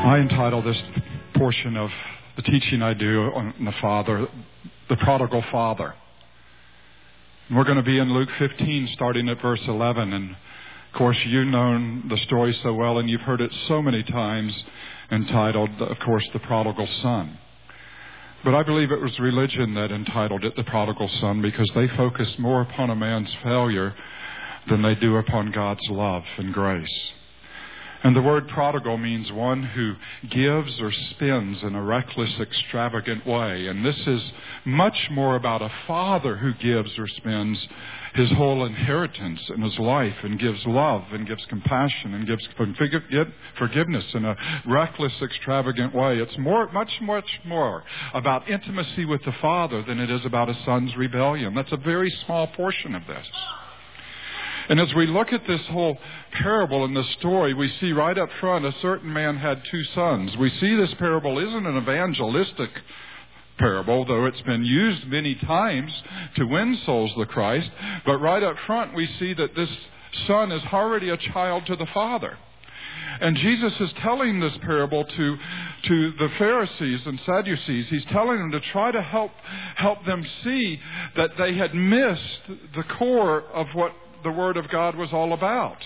I entitle this portion of the teaching I do on the Father, the Prodigal Father. And we're going to be in Luke 15, starting at verse 11. And, of course, you've known the story so well, and you've heard it so many times, entitled, of course, the Prodigal Son. But I believe it was religion that entitled it the Prodigal Son, because they focus more upon a man's failure than they do upon God's love and grace. And the word prodigal means one who gives or spends in a reckless, extravagant way. And this is much more about a father who gives or spends his whole inheritance in his life and gives love and gives compassion and gives forgiveness in a reckless, extravagant way. It's much more about intimacy with the Father than it is about a son's rebellion. That's a very small portion of this. And as we look at this whole parable and the story, we see right up front a certain man had two sons. We see this parable isn't an evangelistic parable, though it's been used many times to win souls to Christ. But right up front we see that this son is already a child to the Father. And Jesus is telling this parable to the Pharisees and Sadducees. He's telling them to try to help them see that they had missed the core of what the Word of God was all about.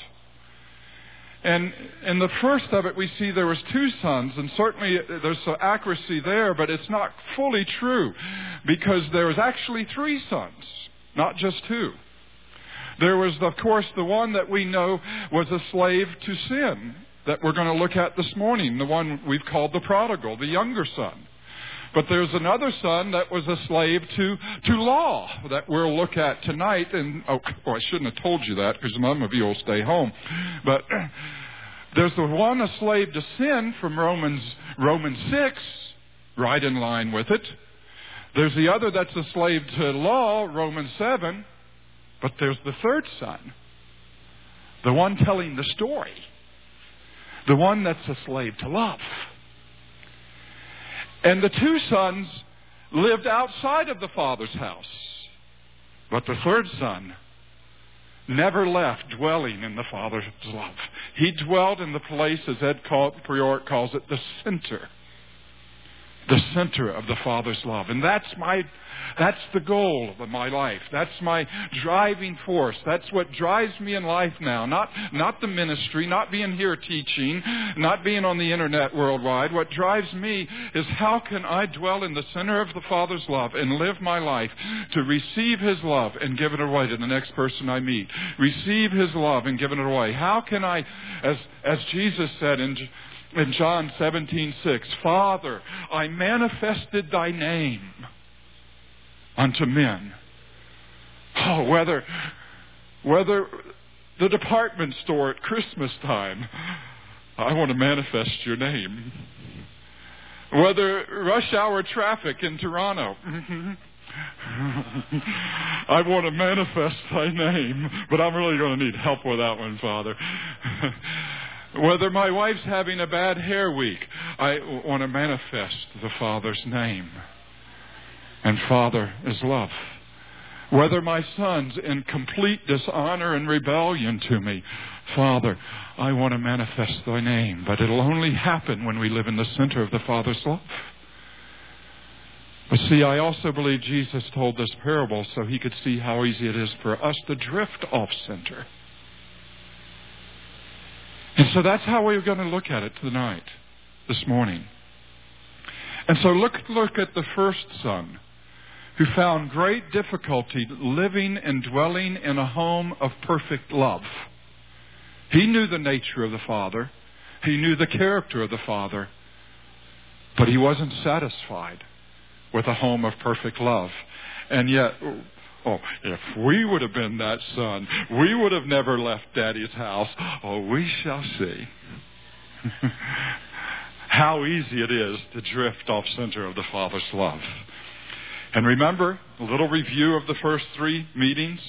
And in the first of it, we see there was two sons, and certainly there's some accuracy there, but it's not fully true, because there was actually three sons, not just two. There was, of course, the one that we know was a slave to sin, that we're going to look at this morning, the one we've called the prodigal, the younger son. But there's another son that was a slave to law that we'll look at tonight. And I shouldn't have told you that, because none of you will stay home. But there's the one a slave to sin from Romans 6, right in line with it. There's the other that's a slave to law, Romans 7. But there's the third son, the one telling the story, the one that's a slave to love. And the two sons lived outside of the Father's house. But the third son never left dwelling in the Father's love. He dwelt in the place, as Ed Prior calls it, the center. The center of the Father's love. And that's the goal of my life. That's my driving force. That's what drives me in life now. Not the ministry, not being here teaching, not being on the internet worldwide. What drives me is how can I dwell in the center of the Father's love and live my life to receive His love and give it away to the next person I meet. Receive His love and give it away. How can I, as Jesus said in John 17:6, Father, I manifested Thy name unto men. Oh, whether the department store at Christmas time, I want to manifest Your name. Whether rush hour traffic in Toronto, I want to manifest Thy name, but I'm really going to need help with that one, Father. Whether my wife's having a bad hair week, I want to manifest the Father's name. And Father is love. Whether my son's in complete dishonor and rebellion to me, Father, I want to manifest Thy name. But it'll only happen when we live in the center of the Father's love. But see, I also believe Jesus told this parable so He could see how easy it is for us to drift off center. And so that's how we're going to look at it tonight, this morning. And so look at the first son, who found great difficulty living and dwelling in a home of perfect love. He knew the nature of the Father. He knew the character of the Father. But he wasn't satisfied with a home of perfect love. And yet, if we would have been that son, we would have never left Daddy's house. Oh, we shall see how easy it is to drift off center of the Father's love. And remember, a little review of the first three meetings.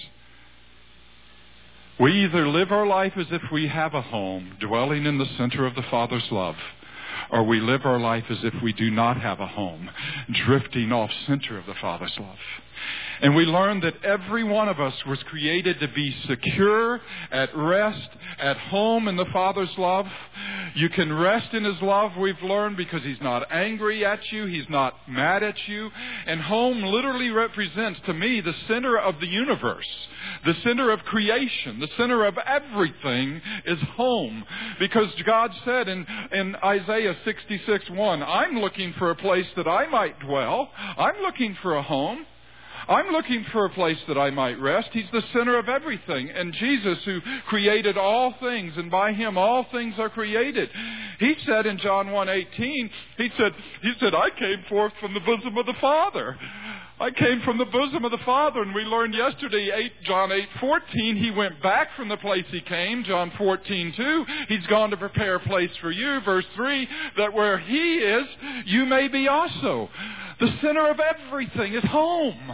We either live our life as if we have a home, dwelling in the center of the Father's love, or we live our life as if we do not have a home, drifting off center of the Father's love. And we learned that every one of us was created to be secure, at rest, at home in the Father's love. You can rest in His love, we've learned, because He's not angry at you. He's not mad at you. And home literally represents, to me, the center of the universe. The center of creation. The center of everything is home. Because God said in Isaiah 66:1, I'm looking for a place that I might dwell. I'm looking for a home. I'm looking for a place that I might rest. He's the center of everything. And Jesus, who created all things, and by Him all things are created. He said in John 1:18, He said, I came forth from the bosom of the Father. I came from the bosom of the Father. And we learned yesterday, John 8:14, He went back from the place He came. John 14:2, He's gone to prepare a place for you. Verse 3, that where He is, you may be also. The center of everything is home.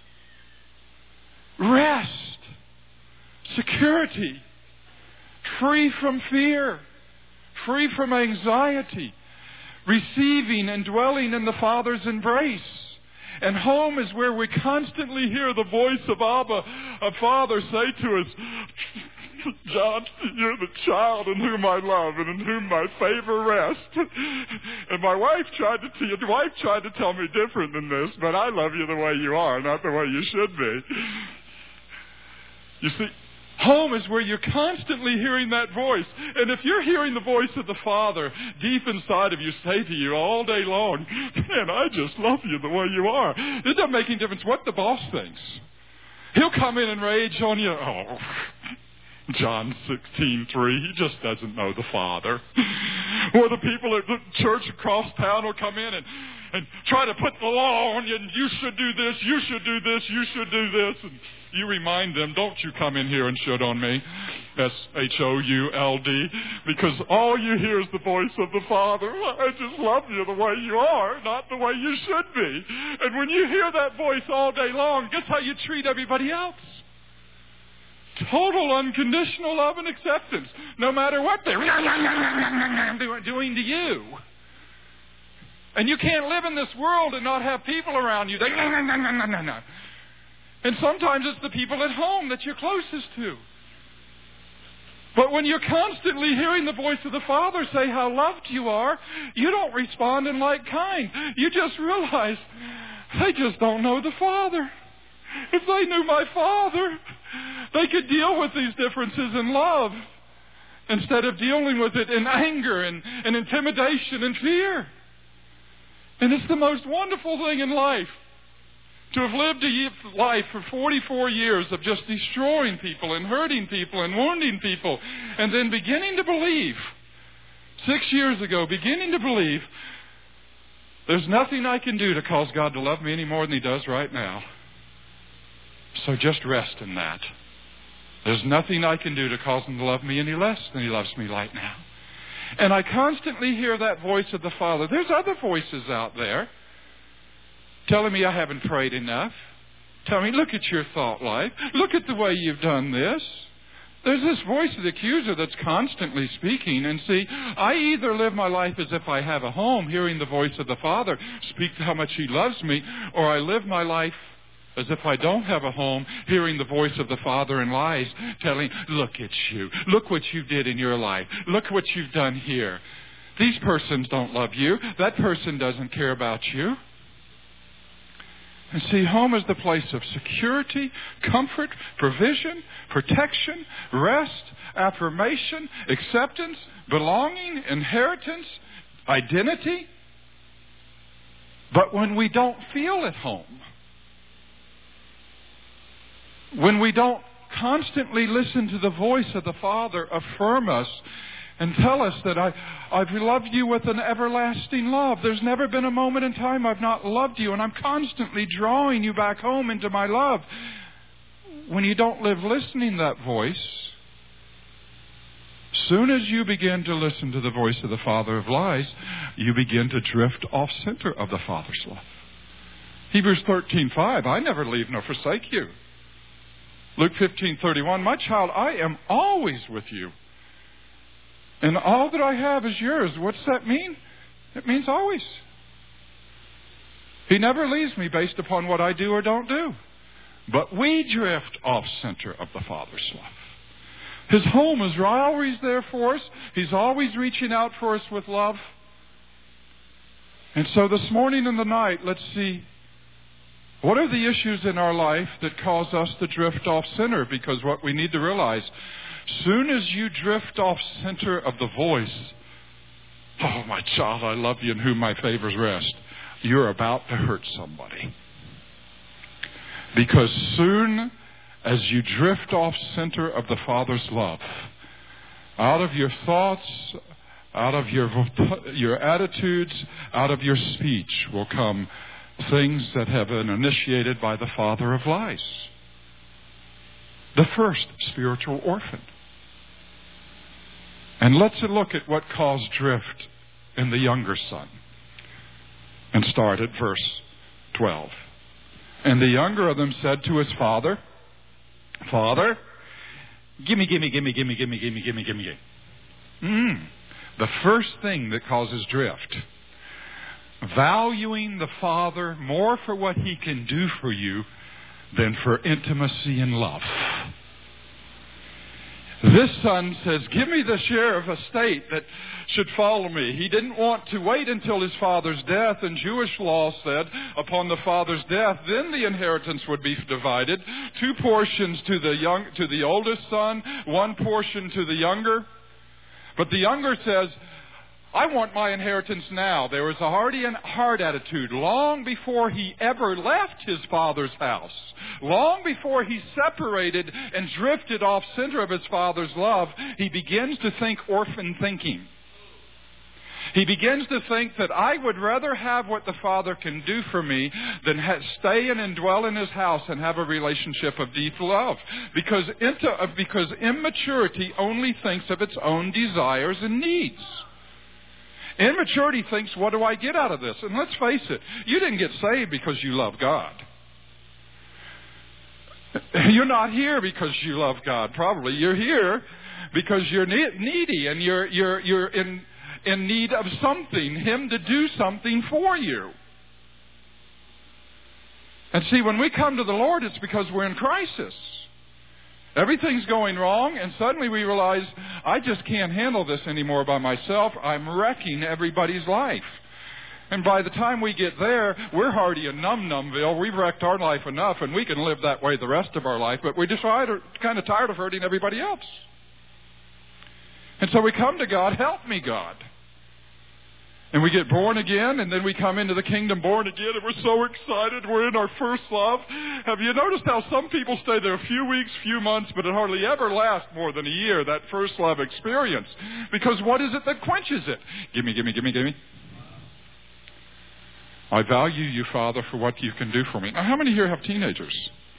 Rest, security, free from fear, free from anxiety, receiving and dwelling in the Father's embrace. And home is where we constantly hear the voice of Abba, a Father, say to us, John, you're the child in whom I love and in whom my favor rests. And my wife tried to tell me different than this, but I love you the way you are, not the way you should be. You see, home is where you're constantly hearing that voice. And if you're hearing the voice of the Father deep inside of you say to you all day long, man, I just love you the way you are. It doesn't make any difference what the boss thinks. He'll come in and rage on you. Oh, John 16:3, he just doesn't know the Father. Or the people at the church across town will come in and try to put the law on you, and you should do this, you should do this, you should do this. And you remind them, don't you come in here and should on me. SHOULD. Because all you hear is the voice of the Father. I just love you the way you are, not the way you should be. And when you hear that voice all day long, guess how you treat everybody else? Total unconditional love and acceptance, no matter what they're doing to you. And you can't live in this world and not have people around you. And sometimes it's the people at home that you're closest to. But when you're constantly hearing the voice of the Father say how loved you are, you don't respond in like kind. You just realize, they just don't know the Father. If they knew my Father, they could deal with these differences in love instead of dealing with it in anger and intimidation and fear. And it's the most wonderful thing in life to have lived a life for 44 years of just destroying people and hurting people and wounding people, and then beginning to believe, 6 years ago, beginning to believe, there's nothing I can do to cause God to love me any more than He does right now. So just rest in that. There's nothing I can do to cause Him to love me any less than He loves me right now. And I constantly hear that voice of the Father. There's other voices out there telling me I haven't prayed enough. Telling me, look at your thought life. Look at the way you've done this. There's this voice of the accuser that's constantly speaking. And see, I either live my life as if I have a home, hearing the voice of the Father speak to how much He loves me, or I live my life as if I don't have a home, hearing the voice of the Father in lies, telling, look at you. Look what you did in your life. Look what you've done here. These persons don't love you. That person doesn't care about you. And see, home is the place of security, comfort, provision, protection, rest, affirmation, acceptance, belonging, inheritance, identity. But when we don't feel at home, when we don't constantly listen to the voice of the Father affirm us and tell us that I've loved you with an everlasting love. There's never been a moment in time I've not loved you, and I'm constantly drawing you back home into my love. When you don't live listening to that voice, soon as you begin to listen to the voice of the father of lies, you begin to drift off center of the Father's love. Hebrews 13:5, I never leave nor forsake you. Luke 15:31, my child, I am always with you. And all that I have is yours. What's that mean? It means always. He never leaves me based upon what I do or don't do. But we drift off center of the Father's love. His home is always there for us. He's always reaching out for us with love. And so this morning and the night, let's see, what are the issues in our life that cause us to drift off center? Because what we need to realize, soon as you drift off center of the voice, oh, my child, I love you, in whom my favors rest, you're about to hurt somebody. Because soon as you drift off center of the Father's love, out of your thoughts, out of your attitudes, out of your speech will come things that have been initiated by the father of lies. The first spiritual orphan. And let's look at what caused drift in the younger son. And start at verse 12. And the younger of them said to his father, Father, gimme. The first thing that causes drift. Valuing the Father more for what He can do for you than for intimacy and love. This son says, give me the share of estate that should follow me. He didn't want to wait until his father's death, and Jewish law said upon the father's death, then the inheritance would be divided. 2 portions to the oldest son, 1 portion to the younger. But the younger says, I want my inheritance now. There was a hard attitude long before he ever left his father's house. Long before he separated and drifted off center of his father's love, he begins to think orphan thinking. He begins to think that I would rather have what the Father can do for me than stay and dwell in His house and have a relationship of deep love. Because immaturity only thinks of its own desires and needs. Immaturity thinks, what do I get out of this? And let's face it, you didn't get saved because you love God. You're not here because you love God, probably. You're here because you're needy and you're in need of something, Him to do something for you. And see, when we come to the Lord, it's because we're in crisis. Everything's going wrong, and suddenly we realize, I just can't handle this anymore by myself. I'm wrecking everybody's life. And by the time we get there, we're already in Numville. We've wrecked our life enough, and we can live that way the rest of our life, but we're just kind of tired of hurting everybody else. And so we come to God, help me, God. And we get born again, and then we come into the kingdom born again, and we're so excited. We're in our first love. Have you noticed how some people stay there a few weeks, few months, but it hardly ever lasts more than a year, that first love experience? Because what is it that quenches it? Gimme. I value you, Father, for what you can do for me. Now, how many here have teenagers?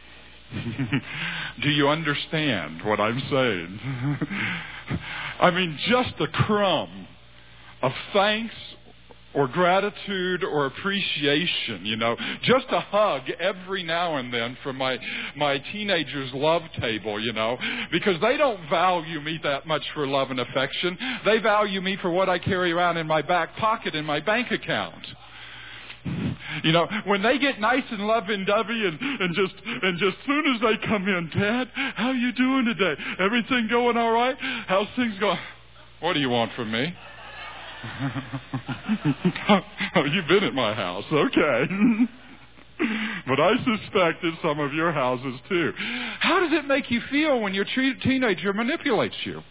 Do you understand what I'm saying? I mean, just a crumb of thanks or gratitude or appreciation, just a hug every now and then from my teenager's love table, because they don't value me that much for love and affection. They value me for what I carry around in my back pocket in my bank account. When they get nice and lovey-dovey and just soon as they come in, Dad, how you doing today? Everything going all right? How's things going? What do you want from me? Oh, you've been at my house. Okay. But I suspect in some of your houses too. How does it make you feel when your teenager manipulates you?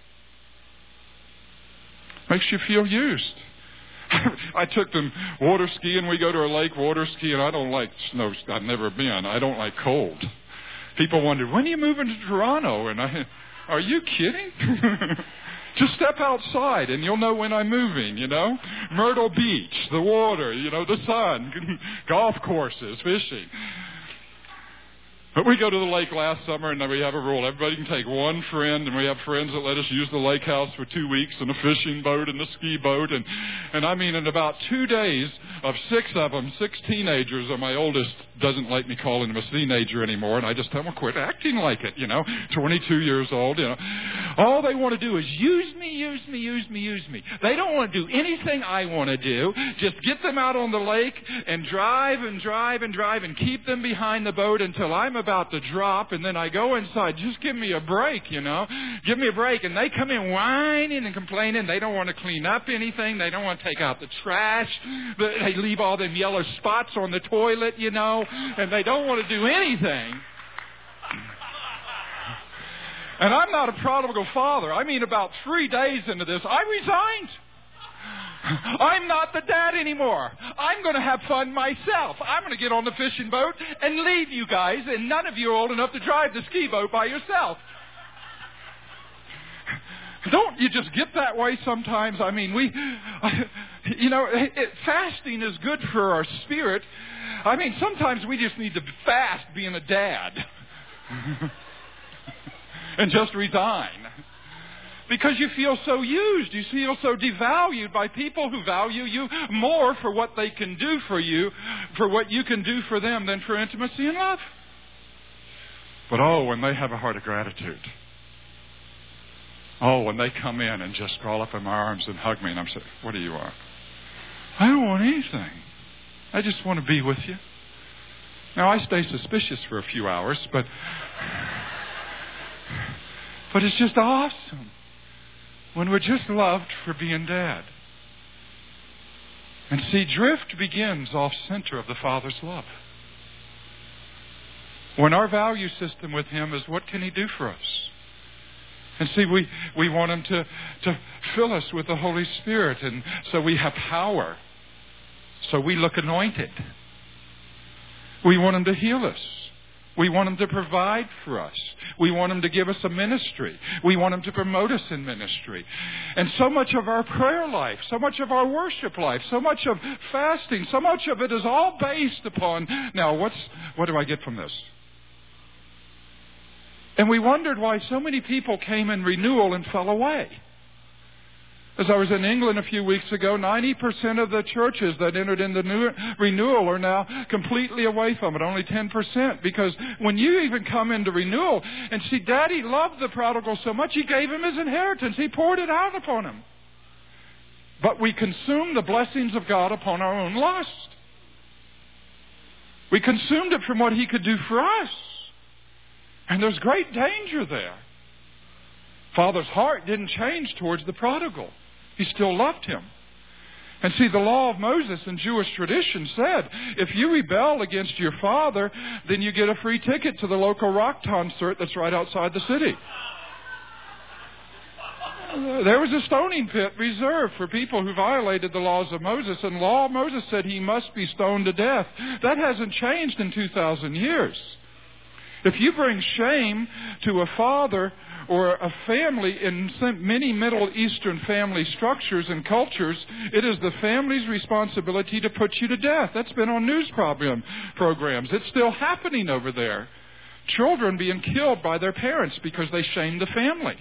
Makes you feel used. I took them water skiing. We go to a lake water skiing. I don't like snow. I've never been. I don't like cold. People wonder, when are you moving to Toronto? And are you kidding? Just step outside and you'll know when I'm moving, Myrtle Beach, the water, the sun, golf courses, fishing. But we go to the lake last summer, and we have a rule. Everybody can take one friend, and we have friends that let us use the lake house for 2 weeks, and a fishing boat and a ski boat. And I mean, in about 2 days of 6 of them, 6 teenagers, and my oldest doesn't like me calling him a teenager anymore, and I just tell him, quit acting like it, 22 years old, All they want to do is use me. They don't want to do anything I want to do. Just get them out on the lake and drive and keep them behind the boat until I'm about about to drop, and then I go inside. Just give me a break, you know. Give me a break. And they come in whining and complaining. They don't want to clean up anything. They don't want to take out the trash. They leave all them yellow spots on the toilet, you know, and they don't want to do anything. And I'm not a prodigal father. I mean, about 3 days into this, I resigned. I'm not the dad anymore. I'm going to have fun myself. I'm going to get on the fishing boat and leave you guys, and none of you are old enough to drive the ski boat by yourself. Don't you just get that way sometimes? I mean, fasting is good for our spirit. I mean, sometimes we just need to fast being a dad. And just resign. Because you feel so used. You feel so devalued by people who value you more for what they can do for you, for what you can do for them, than for intimacy and love. But when they have a heart of gratitude. When they come in and just crawl up in my arms and hug me, and I'm saying, what do you want? I don't want anything. I just want to be with you. Now, I stay suspicious for a few hours, but it's just awesome when we're just loved for being dad. And see, drift begins off center of the Father's love. When our value system with Him is, what can He do for us? And see, we want Him to fill us with the Holy Spirit, and so we have power. So we look anointed. We want Him to heal us. We want Him to provide for us. We want Him to give us a ministry. We want Him to promote us in ministry. And so much of our prayer life, so much of our worship life, so much of fasting, so much of it is all based upon, now what do I get from this? And we wondered why so many people came in renewal and fell away. As I was in England a few weeks ago, 90% of the churches that entered into renewal are now completely away from it, only 10%. Because when you even come into renewal, and see, Daddy loved the prodigal so much, He gave him his inheritance. He poured it out upon him. But we consumed the blessings of God upon our own lust. We consumed it from what He could do for us. And there's great danger there. Father's heart didn't change towards the prodigal. He still loved him. And see, the law of Moses in Jewish tradition said, if you rebel against your father, then you get a free ticket to the local rock concert that's right outside the city. There was a stoning pit reserved for people who violated the laws of Moses, and the law of Moses said he must be stoned to death. That hasn't changed in 2,000 years. If you bring shame to a father or a family in many Middle Eastern family structures and cultures, it is the family's responsibility to put you to death. That's been on news programs. It's still happening over there. Children being killed by their parents because they shamed the family.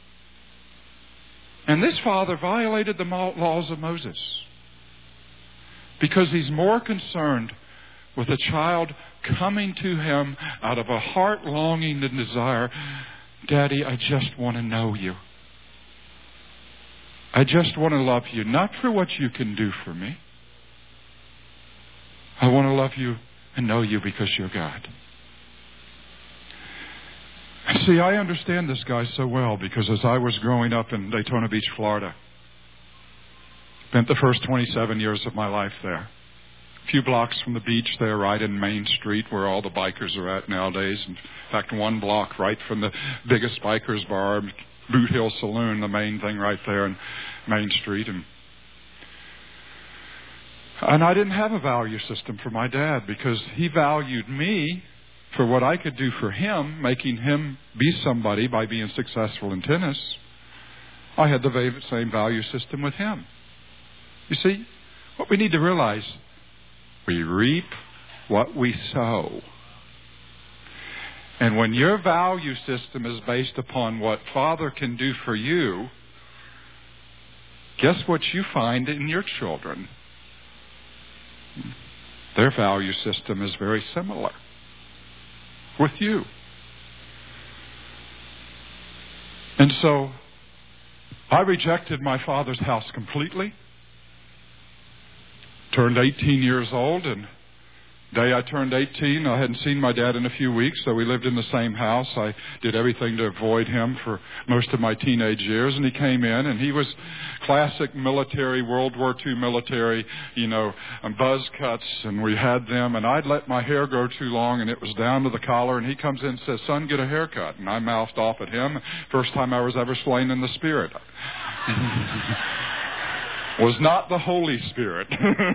And this father violated the laws of Moses because he's more concerned with a child coming to him out of a heart longing and desire. Daddy, I just want to know you. I just want to love you, not for what you can do for me. I want to love you and know you because you're God. See, I understand this guy so well because as I was growing up in Daytona Beach, Florida, spent the first 27 years of my life there. A few blocks from the beach there, right in Main Street, where all the bikers are at nowadays. In fact, one block right from the biggest bikers bar, Boot Hill Saloon, the main thing right there in Main Street. And I didn't have a value system for my dad because he valued me for what I could do for him, making him be somebody by being successful in tennis. I had the same value system with him. You see, what we need to realize, we reap what we sow. And when your value system is based upon what Father can do for you, guess what you find in your children? Their value system is very similar with you. And so, I rejected my father's house completely. Turned 18 years old and day I turned 18, I hadn't seen my dad in a few weeks, so we lived in the same house. I did everything to avoid him for most of my teenage years, and he came in, and he was classic military, World War II military, buzz cuts, and we had them, and I'd let my hair grow too long, and it was down to the collar, and he comes in and says, "Son, get a haircut." And I mouthed off at him. First time I was ever slain in the Spirit. Was not the Holy Spirit.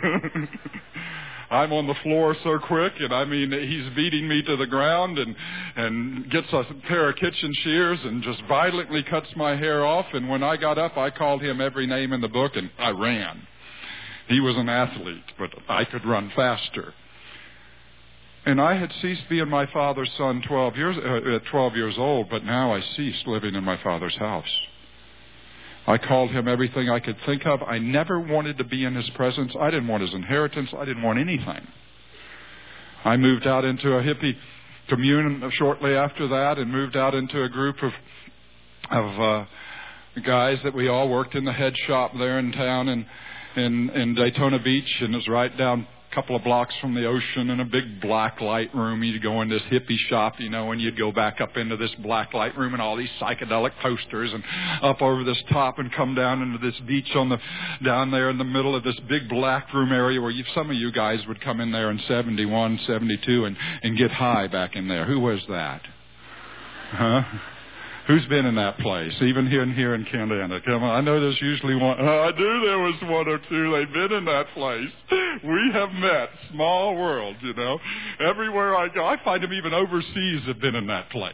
I'm on the floor so quick, and he's beating me to the ground and gets a pair of kitchen shears and just violently cuts my hair off. And when I got up, I called him every name in the book, and I ran. He was an athlete, but I could run faster. And I had ceased being my father's son 12 years old, but now I ceased living in my father's house. I called him everything I could think of. I never wanted to be in his presence. I didn't want his inheritance. I didn't want anything. I moved out into a hippie commune shortly after that, and moved out into a group of guys that we all worked in the head shop there in town in Daytona Beach, and it was right down a couple of blocks from the ocean in a big black light room. You'd go in this hippie shop, and you'd go back up into this black light room and all these psychedelic posters, and up over this top and come down into this beach down there in the middle of this big black room area where some of you guys would come in there in 71, 72 and get high back in there. Who was that? Huh? Who's been in that place? Even here in Canada. Come on, I know there's usually one. I knew there was one or two. They've been in that place. We have met. Small world, Everywhere I go, I find them even overseas have been in that place.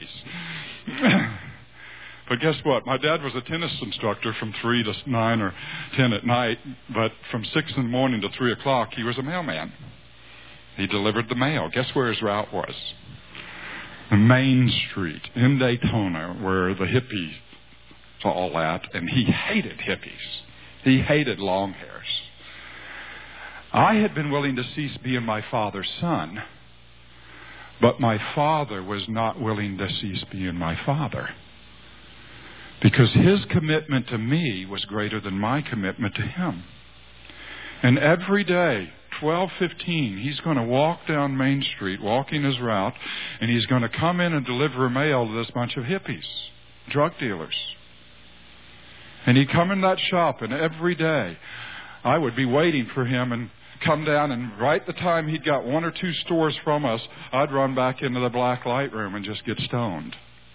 But guess what? My dad was a tennis instructor from 3 to 9 or 10 at night, but from 6 in the morning to 3 o'clock, he was a mailman. He delivered the mail. Guess where his route was? Main Street in Daytona, where the hippies are all at, and he hated hippies. He hated long hairs. I had been willing to cease being my father's son, but my father was not willing to cease being my father, because his commitment to me was greater than my commitment to him. And every day, 12:15, he's going to walk down Main Street, walking his route, and he's going to come in and deliver mail to this bunch of hippies, drug dealers. And he'd come in that shop, and every day I would be waiting for him and come down, and right the time he'd got 1 or 2 stores from us, I'd run back into the black light room and just get stoned.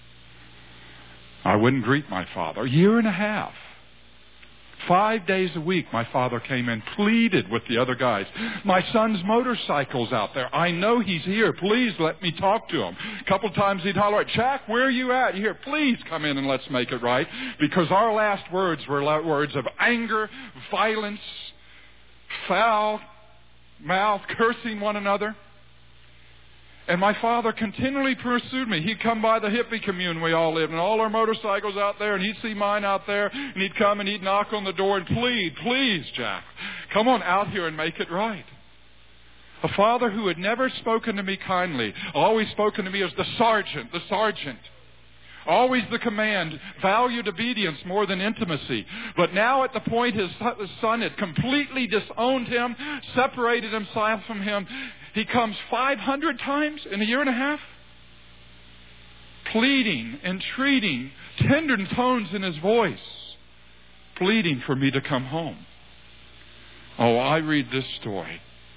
I wouldn't greet my father. A year and a half. 5 days a week, my father came in, pleaded with the other guys. "My son's motorcycle's out there. I know he's here. Please let me talk to him." A couple times he'd holler, "Jack, where are you at? Here, please come in and let's make it right." Because our last words were words of anger, violence, foul mouth, cursing one another. And my father continually pursued me. He'd come by the hippie commune we all lived, and all our motorcycles out there, and he'd see mine out there, and he'd come and he'd knock on the door and plead, "Please, Jack, come on out here and make it right." A father who had never spoken to me kindly, always spoken to me as the sergeant. Always the command, valued obedience more than intimacy. But now at the point his son had completely disowned him, separated himself from him, he comes 500 times in a year and a half, pleading, entreating, tender tones in his voice, pleading for me to come home. Oh, I read this story,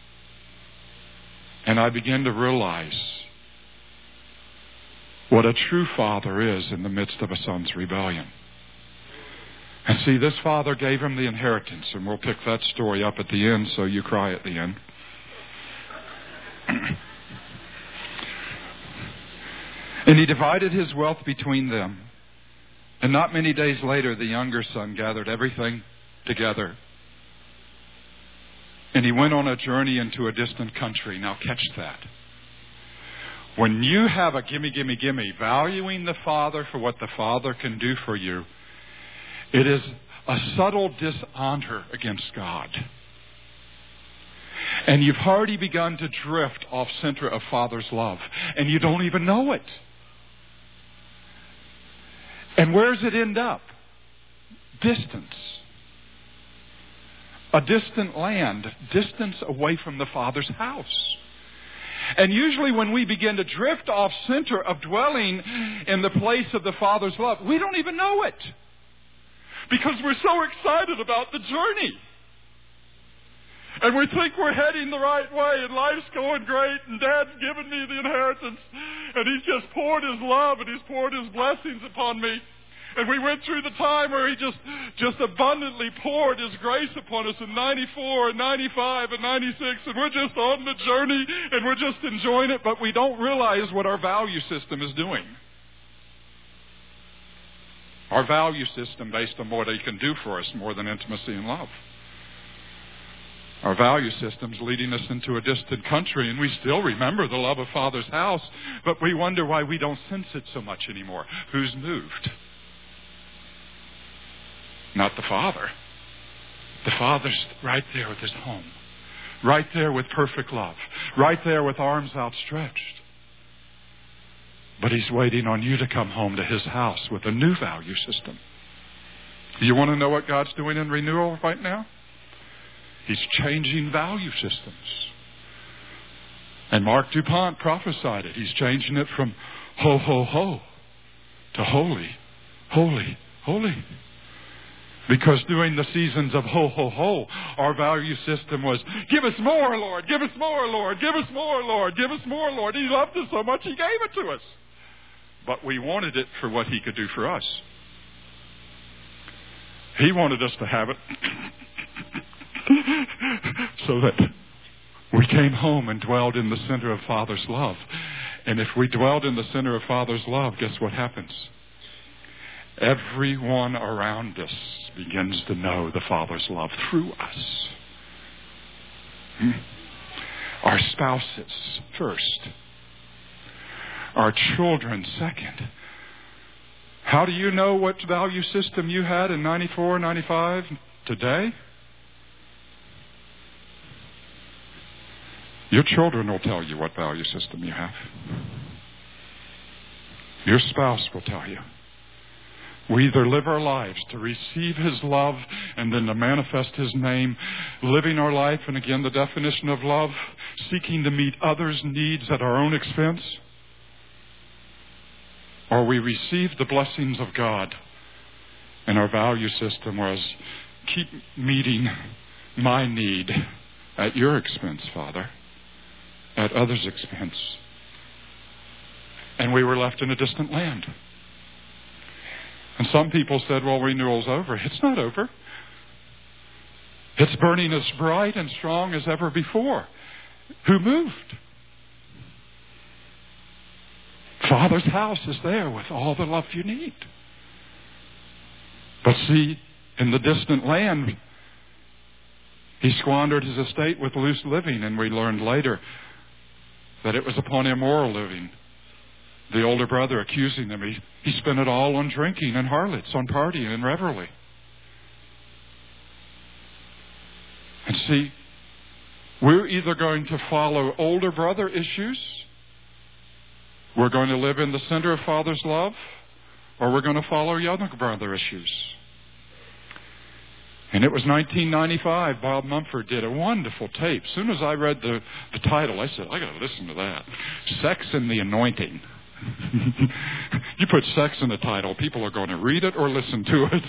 and I begin to realize what a true father is in the midst of a son's rebellion. And see, this father gave him the inheritance, and we'll pick that story up at the end, so you cry at the end. And he divided his wealth between them. And not many days later, the younger son gathered everything together. And he went on a journey into a distant country. Now catch that. When you have a gimme, gimme, gimme, valuing the Father for what the Father can do for you, it is a subtle dishonor against God. And you've already begun to drift off center of Father's love. And you don't even know it. And where does it end up? Distance. A distant land. Distance away from the Father's house. And usually when we begin to drift off center of dwelling in the place of the Father's love, we don't even know it. Because we're so excited about the journey. And we think we're heading the right way and life's going great and Dad's given me the inheritance and He's just poured His love and He's poured His blessings upon me. And we went through the time where He just abundantly poured His grace upon us in 94 and 95 and 96, and we're just on the journey and we're just enjoying it, but we don't realize what our value system is doing. Our value system based on what He can do for us more than intimacy and love. Our value system's leading us into a distant country, and we still remember the love of Father's house, but we wonder why we don't sense it so much anymore. Who's moved? Not the Father. The Father's right there with His home. Right there with perfect love. Right there with arms outstretched. But He's waiting on you to come home to His house with a new value system. You want to know what God's doing in renewal right now? He's changing value systems. And Mark DuPont prophesied it. He's changing it from ho, ho, ho to holy, holy, holy. Because during the seasons of ho, ho, ho, our value system was, give us more, Lord, give us more, Lord, give us more, Lord, give us more, Lord. He loved us so much, He gave it to us. But we wanted it for what He could do for us. He wanted us to have it so that we came home and dwelled in the center of Father's love. And if we dwelled in the center of Father's love, guess what happens? Everyone around us begins to know the Father's love through us. Our spouses first. Our children second. How do you know what value system you had in 94, 95 today? Your children will tell you what value system you have. Your spouse will tell you. We either live our lives to receive His love and then to manifest His name, living our life, and again the definition of love, seeking to meet others' needs at our own expense, or we receive the blessings of God and our value system was keep meeting my need at your expense, Father, at others' expense. And we were left in a distant land. And some people said, well, renewal's over. It's not over. It's burning as bright and strong as ever before. Who moved? Father's house is there with all the love you need. But see, in the distant land, he squandered his estate with loose living, and we learned later that it was upon immoral living. The older brother accusing him, he spent it all on drinking and harlots, on partying and revelry. And see, we're either going to follow older brother issues, we're going to live in the center of Father's love, or we're going to follow younger brother issues. And it was 1995. Bob Mumford did a wonderful tape. As soon as I read the title, I said, I got to listen to that. Sex and the Anointing. You put sex in the title, people are going to read it or listen to it.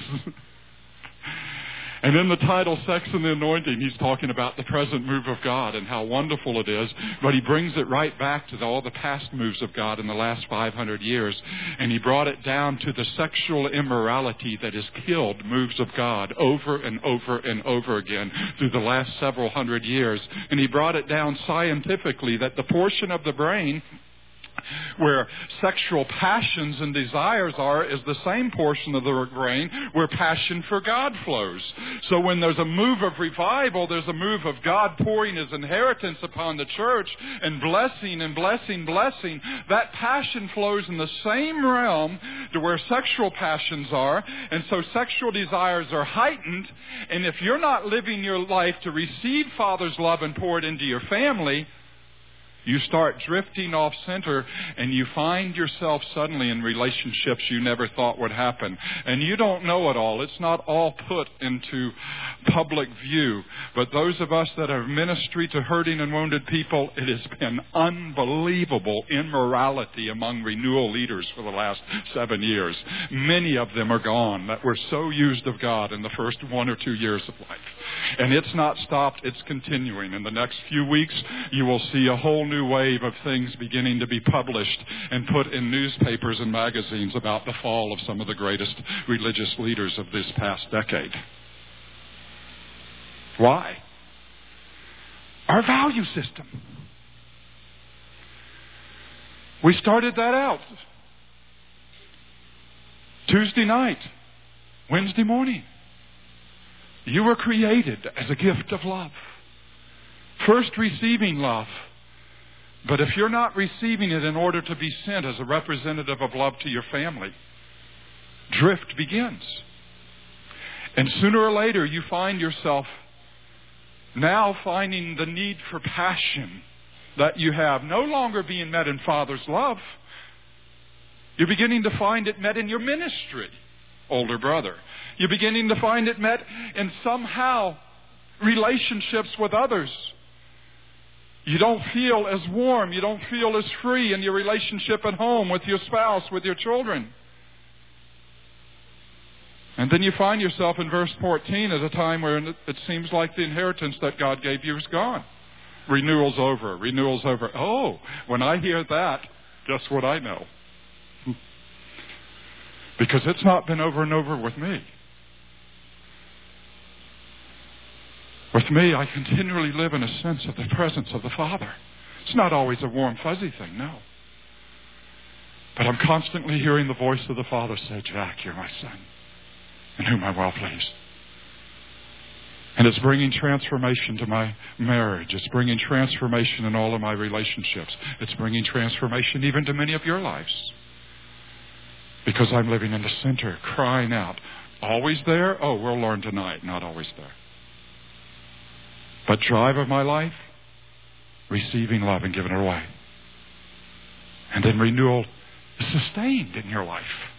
And in the title, Sex and the Anointing, he's talking about the present move of God and how wonderful it is. But he brings it right back to all the past moves of God in the last 500 years. And he brought it down to the sexual immorality that has killed moves of God over and over and over again through the last several hundred years. And he brought it down scientifically that the portion of the brain where sexual passions and desires are is the same portion of the brain where passion for God flows. So when there's a move of revival, there's a move of God pouring His inheritance upon the church and blessing and blessing, blessing. That passion flows in the same realm to where sexual passions are, and so sexual desires are heightened. And if you're not living your life to receive Father's love and pour it into your family, You start drifting off center, and you find yourself suddenly in relationships you never thought would happen. And you don't know it all. It's not all put into public view. But those of us that have ministry to hurting and wounded people, it has been unbelievable immorality among renewal leaders for the last 7 years. Many of them are gone that were so used of God in the first 1 or 2 years of life. And it's not stopped. It's continuing. In the next few weeks, you will see a whole new wave of things beginning to be published and put in newspapers and magazines about the fall of some of the greatest religious leaders of this past decade. Why? Our value system. We started that out Tuesday night, Wednesday morning. You were created as a gift of love. First receiving love. But if you're not receiving it in order to be sent as a representative of love to your family, drift begins. And sooner or later you find yourself now finding the need for passion that you have no longer being met in Father's love. You're beginning to find it met in your ministry, older brother. You're beginning to find it met in somehow relationships with others. You don't feel as warm. You don't feel as free in your relationship at home with your spouse, with your children. And then you find yourself in verse 14 at a time where it seems like the inheritance that God gave you is gone. Renewal's over. Renewal's over. Oh, when I hear that, guess what I know? Because it's not been over and over with me. With me, I continually live in a sense of the presence of the Father. It's not always a warm, fuzzy thing, no. But I'm constantly hearing the voice of the Father say, Jack, you're my son, in whom I'm well pleased. And it's bringing transformation to my marriage. It's bringing transformation in all of my relationships. It's bringing transformation even to many of your lives. Because I'm living in the center, crying out. Always there? Oh, we'll learn tonight. Not always there. But drive of my life, receiving love and giving it away. And then renewal is sustained in your life.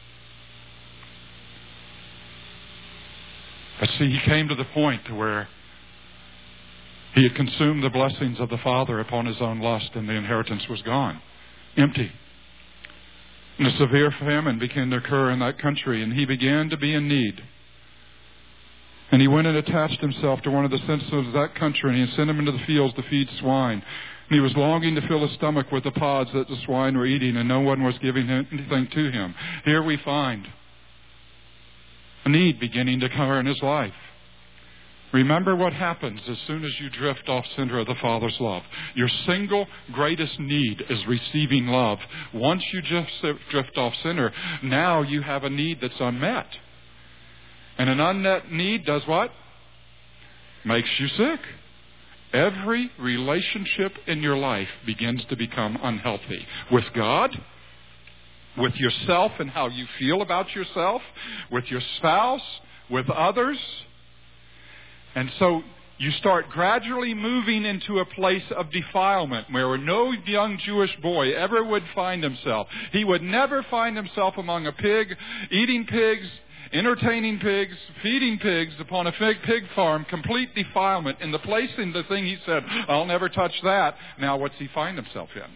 But see, he came to the point to where he had consumed the blessings of the Father upon his own lust, and the inheritance was gone, empty. And a severe famine began to occur in that country, and he began to be in need. And he went and attached himself to one of the citizens of that country, and he sent him into the fields to feed swine. And he was longing to fill his stomach with the pods that the swine were eating, and no one was giving anything to him. Here we find a need beginning to occur in his life. Remember what happens as soon as you drift off center of the Father's love. Your single greatest need is receiving love. Once you just drift off center, now you have a need that's unmet. And an unmet need does what? Makes you sick. Every relationship in your life begins to become unhealthy. With God, with yourself and how you feel about yourself, with your spouse, with others. And so you start gradually moving into a place of defilement where no young Jewish boy ever would find himself. He would never find himself among a pig, eating pigs, entertaining pigs, feeding pigs upon a pig farm, complete defilement. In the place in the thing he said, I'll never touch that. Now what's he find himself in?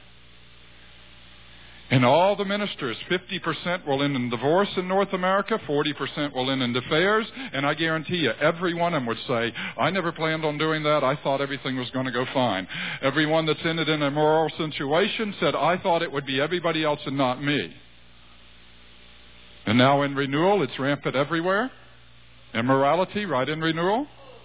And all the ministers, 50% will end in divorce in North America, 40% will end in affairs, and I guarantee you, every one of them would say, I never planned on doing that, I thought everything was going to go fine. Everyone that's ended in a moral situation said, I thought it would be everybody else and not me. And now in renewal, it's rampant everywhere. Immorality, right in renewal.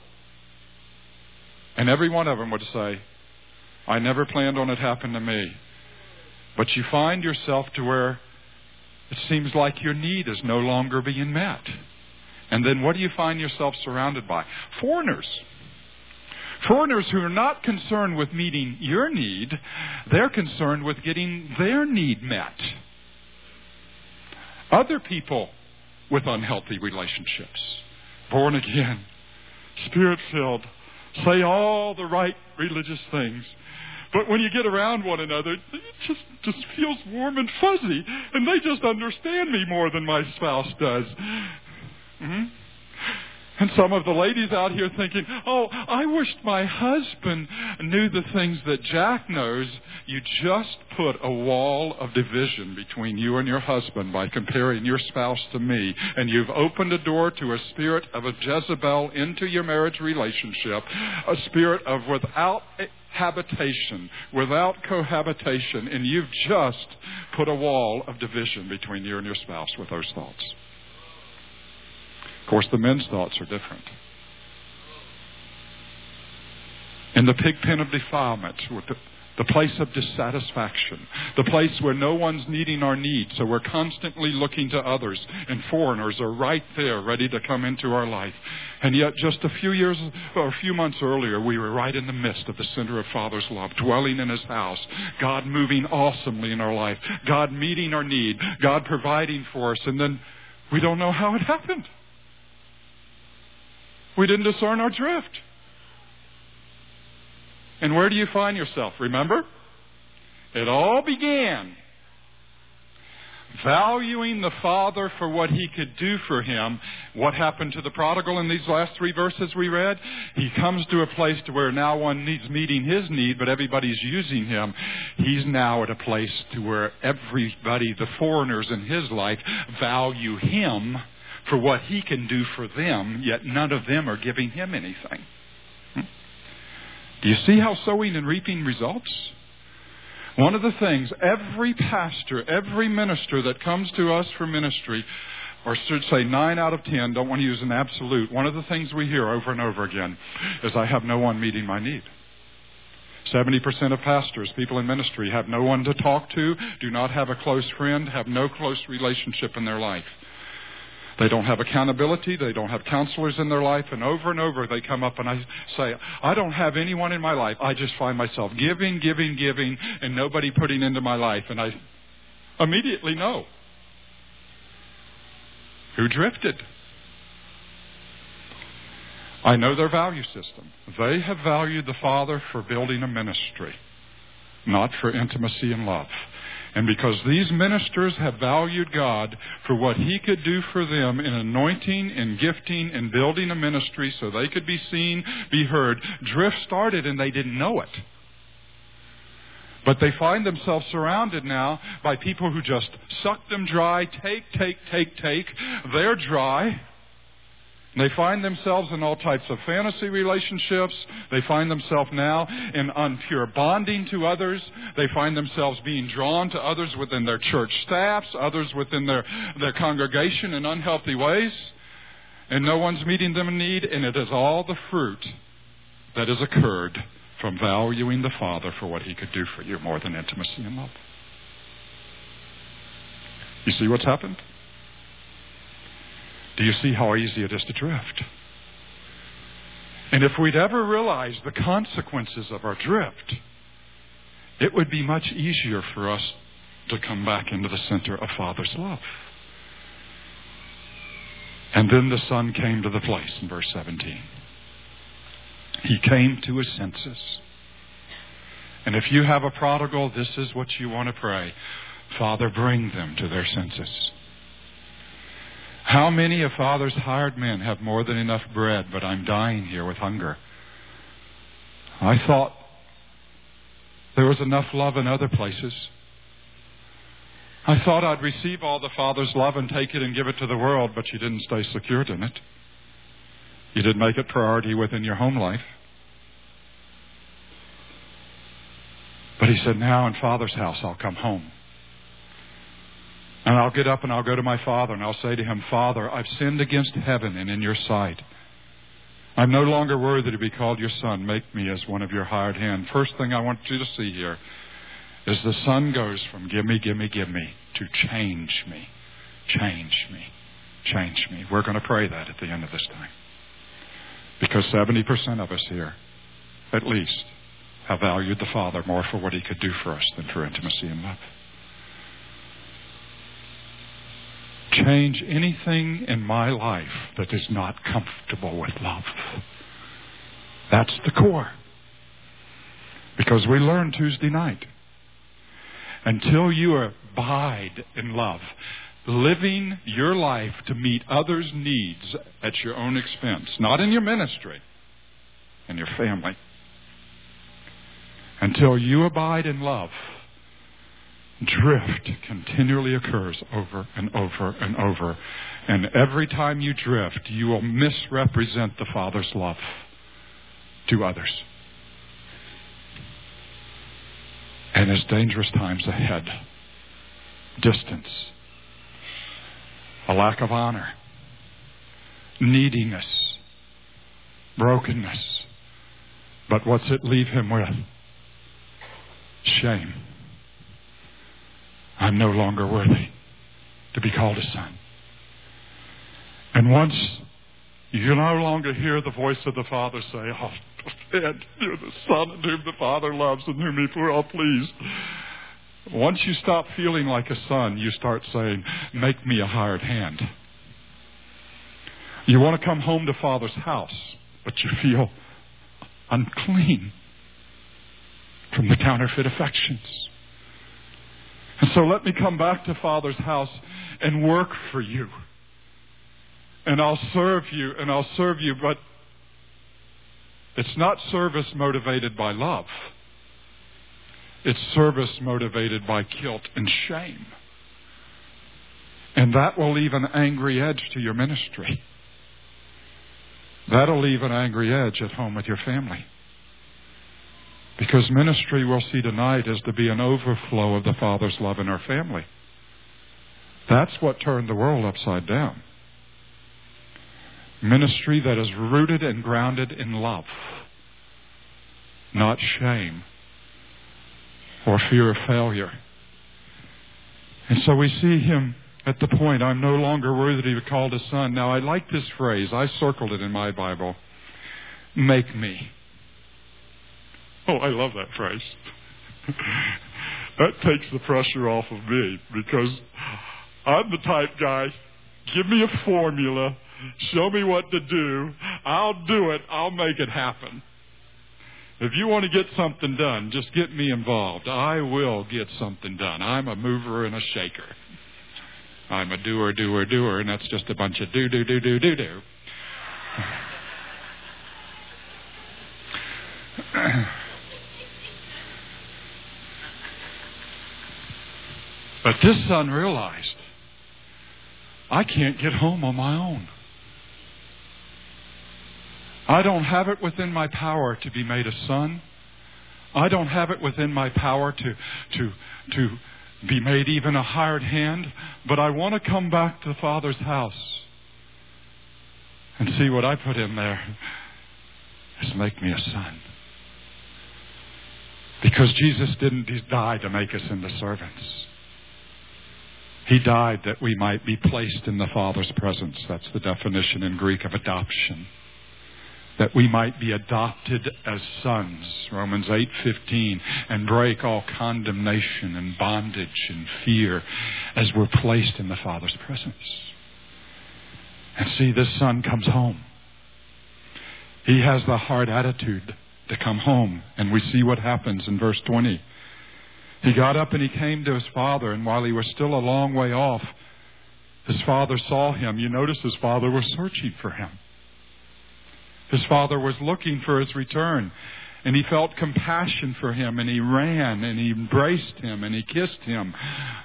And every one of them would say, I never planned on it happening to me. But you find yourself to where it seems like your need is no longer being met. And then what do you find yourself surrounded by? Foreigners. Foreigners who are not concerned with meeting your need, they're concerned with getting their need met. Other people with unhealthy relationships, born again, Spirit-filled, say all the right religious things, But when you get around one another, it just feels warm and fuzzy. And they just understand me more than my spouse does. Mm-hmm. And some of the ladies out here thinking, oh, I wished my husband knew the things that Jack knows. You just put a wall of division between you and your husband by comparing your spouse to me. And you've opened a door to a spirit of a Jezebel into your marriage relationship, a spirit of without habitation, without cohabitation. And you've just put a wall of division between you and your spouse with those thoughts. Of course, the men's thoughts are different. In the pig pen of defilement, with the place of dissatisfaction, the place where no one's meeting our needs, so we're constantly looking to others, and foreigners are right there ready to come into our life. And yet just a few months earlier, we were right in the midst of the center of Father's love, dwelling in His house, God moving awesomely in our life, God meeting our need, God providing for us, and then we don't know how it happened. We didn't discern our drift. And where do you find yourself? Remember? It all began valuing the Father for what He could do for him. What happened to the prodigal in these last 3 verses we read? He comes to a place to where now one needs meeting his need, but everybody's using him. He's now at a place to where everybody, the foreigners in his life, value him for what he can do for them, yet none of them are giving him anything. Do you see how sowing and reaping results? One of the things, every pastor, every minister that comes to us for ministry, or should say 9 out of 10, don't want to use an absolute, one of the things we hear over and over again is, I have no one meeting my need. 70% of pastors, people in ministry, have no one to talk to, do not have a close friend, have no close relationship in their life. They don't have accountability. They don't have counselors in their life. And over they come up and I say, I don't have anyone in my life. I just find myself giving, and nobody putting into my life. And I immediately know who drifted. I know their value system. They have valued the Father for building a ministry, not for intimacy and love. And because these ministers have valued God for what He could do for them in anointing and gifting and building a ministry so they could be seen, be heard, drift started and they didn't know it. But they find themselves surrounded now by people who just suck them dry, take. They're dry. They find themselves in all types of fantasy relationships. They find themselves now in unpure bonding to others. They find themselves being drawn to others within their church staffs, others within their congregation in unhealthy ways. And no one's meeting them in need. And it is all the fruit that has occurred from valuing the Father for what He could do for you more than intimacy and love. You see what's happened? Do you see how easy it is to drift? And if we'd ever realized the consequences of our drift, it would be much easier for us to come back into the center of Father's love. And then the Son came to the place in verse 17. He came to His senses. And if you have a prodigal, this is what you want to pray. Father, bring them to their senses. How many of Father's hired men have more than enough bread, but I'm dying here with hunger? I thought there was enough love in other places. I thought I'd receive all the Father's love and take it and give it to the world, but you didn't stay secured in it. You didn't make it priority within your home life. But He said, now in Father's house I'll come home. And I'll get up and I'll go to my Father and I'll say to Him, Father, I've sinned against heaven and in your sight. I'm no longer worthy to be called your son. Make me as one of your hired hand. First thing I want you to see here is the Son goes from give me to change me. Change me. Change me. We're going to pray that at the end of this time. Because 70% of us here, at least, have valued the Father more for what He could do for us than for intimacy and love. Change anything in my life that is not comfortable with love. That's the core. Because we learned Tuesday night. Until you abide in love, living your life to meet others' needs at your own expense, not in your ministry, in your family. Until you abide in love, drift continually occurs over and over and over. And every time you drift, you will misrepresent the Father's love to others. And there's dangerous times ahead. Distance, a lack of honor, neediness, brokenness. But what's it leave him with? Shame. I'm no longer worthy to be called a son. And once you no longer hear the voice of the Father say, "Oh, Dad, you're the Son in whom the Father loves and whom He well pleased." Once you stop feeling like a son, you start saying, "Make me a hired hand." You want to come home to Father's house, but you feel unclean from the counterfeit affections. And so let me come back to Father's house and work for you. And I'll serve you, and I'll serve you, but it's not service motivated by love. It's service motivated by guilt and shame. And that will leave an angry edge to your ministry. That'll leave an angry edge at home with your family. Because ministry, we'll see tonight, is to be an overflow of the Father's love in our family. That's what turned the world upside down. Ministry that is rooted and grounded in love, not shame or fear of failure. And so we see him at the point, "I'm no longer worthy to be called a son." Now, I like this phrase. I circled it in my Bible. Make me. Oh, I love that phrase. That takes the pressure off of me, because I'm the type guy, give me a formula, show me what to do, I'll do it, I'll make it happen. If you want to get something done, just get me involved. I will get something done. I'm a mover and a shaker. I'm a doer, and that's just a bunch of do. But this son realized, I can't get home on my own. I don't have it within my power to be made a son. I don't have it within my power to be made even a hired hand. But I want to come back to the Father's house and see what I put in there is make me a son. Because Jesus didn't die to make us into servants. He died that we might be placed in the Father's presence. That's the definition in Greek of adoption. That we might be adopted as sons, Romans 8:15, and break all condemnation and bondage and fear as we're placed in the Father's presence. And see, this son comes home. He has the hard attitude to come home, and we see what happens in verse 20. He got up and he came to his father, and while he was still a long way off, his father saw him. You notice his father was searching for him. His father was looking for his return, and he felt compassion for him, and he ran, and he embraced him, and he kissed him.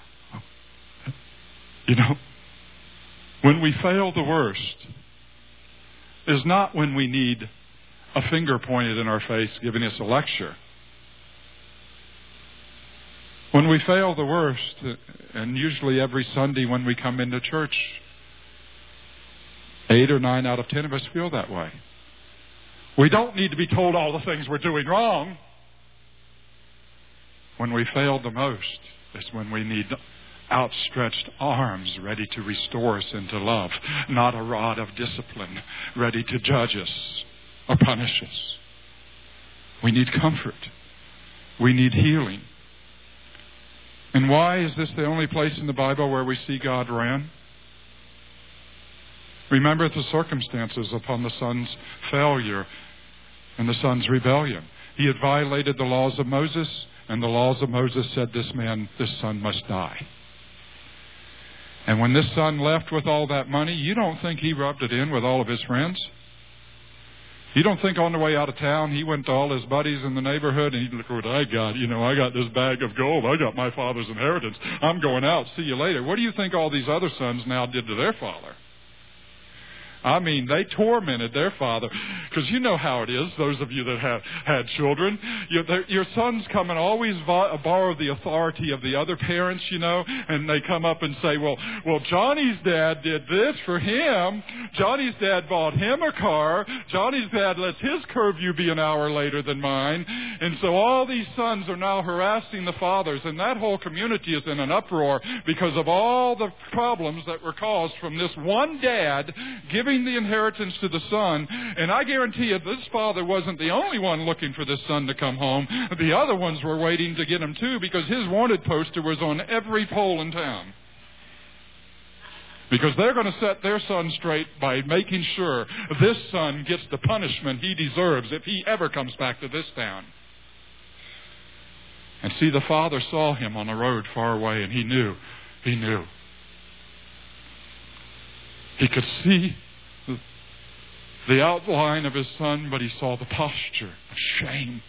You know, when we fail the worst is not when we need a finger pointed in our face giving us a lecture. When we fail the worst, and usually every Sunday when we come into church, 8 or 9 out of 10 of us feel that way. We don't need to be told all the things we're doing wrong. When we fail the most is when we need outstretched arms ready to restore us into love, not a rod of discipline ready to judge us or punish us. We need comfort. We need healing. And why is this the only place in the Bible where we see God ran? Remember the circumstances upon the son's failure and the son's rebellion. He had violated the laws of Moses, and the laws of Moses said this son must die. And when this son left with all that money, you don't think he rubbed it in with all of his friends? You don't think on the way out of town he went to all his buddies in the neighborhood and he'd look what I got. I got this bag of gold. I got my father's inheritance. I'm going out. See you later. What do you think all these other sons now did to their father? I mean, they tormented their father. Because you know how it is, those of you that have had children. Your sons come and always borrow the authority of the other parents, and they come up and say, well, Johnny's dad did this for him. Johnny's dad bought him a car. Johnny's dad lets his curfew be an hour later than mine. And so all these sons are now harassing the fathers, and that whole community is in an uproar because of all the problems that were caused from this one dad giving the inheritance to the son. And I guarantee you this father wasn't the only one looking for this son to come home. The other ones were waiting to get him too, because his wanted poster was on every pole in town. Because they're going to set their son straight by making sure this son gets the punishment he deserves if he ever comes back to this town. And see, the father saw him on the road far away, and he knew. He could see the outline of his son, but he saw the posture of shame.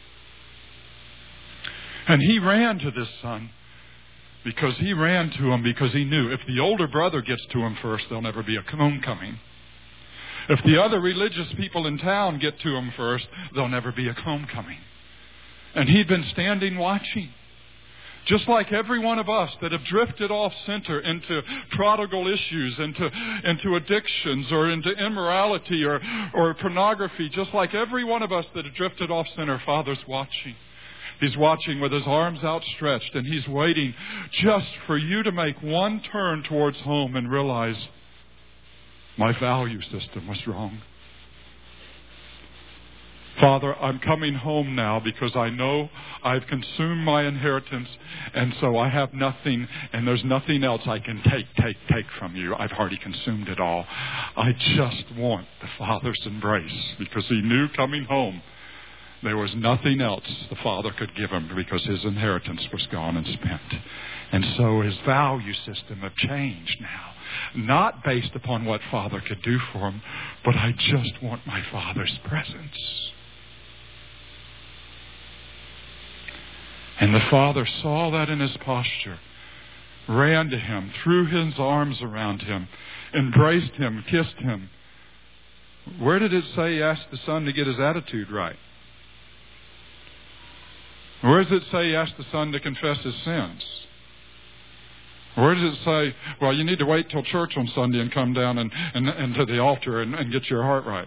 And he ran to this son because he knew if the older brother gets to him first, there'll never be a homecoming. If the other religious people in town get to him first, there'll never be a homecoming. And he'd been standing watching. Just like every one of us that have drifted off center into prodigal issues, into addictions, or into immorality or pornography, just like every one of us that have drifted off center, Father's watching. He's watching with his arms outstretched, and He's waiting just for you to make one turn towards home and realize, my value system was wrong. Father, I'm coming home now because I know I've consumed my inheritance, and so I have nothing, and there's nothing else I can take from you. I've already consumed it all. I just want the Father's embrace, because he knew coming home there was nothing else the Father could give him, because his inheritance was gone and spent. And so his value system had changed now. Not based upon what Father could do for him, but I just want my Father's presence. And the father saw that in his posture, ran to him, threw his arms around him, embraced him, kissed him. Where did it say he asked the son to get his attitude right? Where does it say he asked the son to confess his sins? Where does it say, well, you need to wait till church on Sunday and come down and to the altar and get your heart right?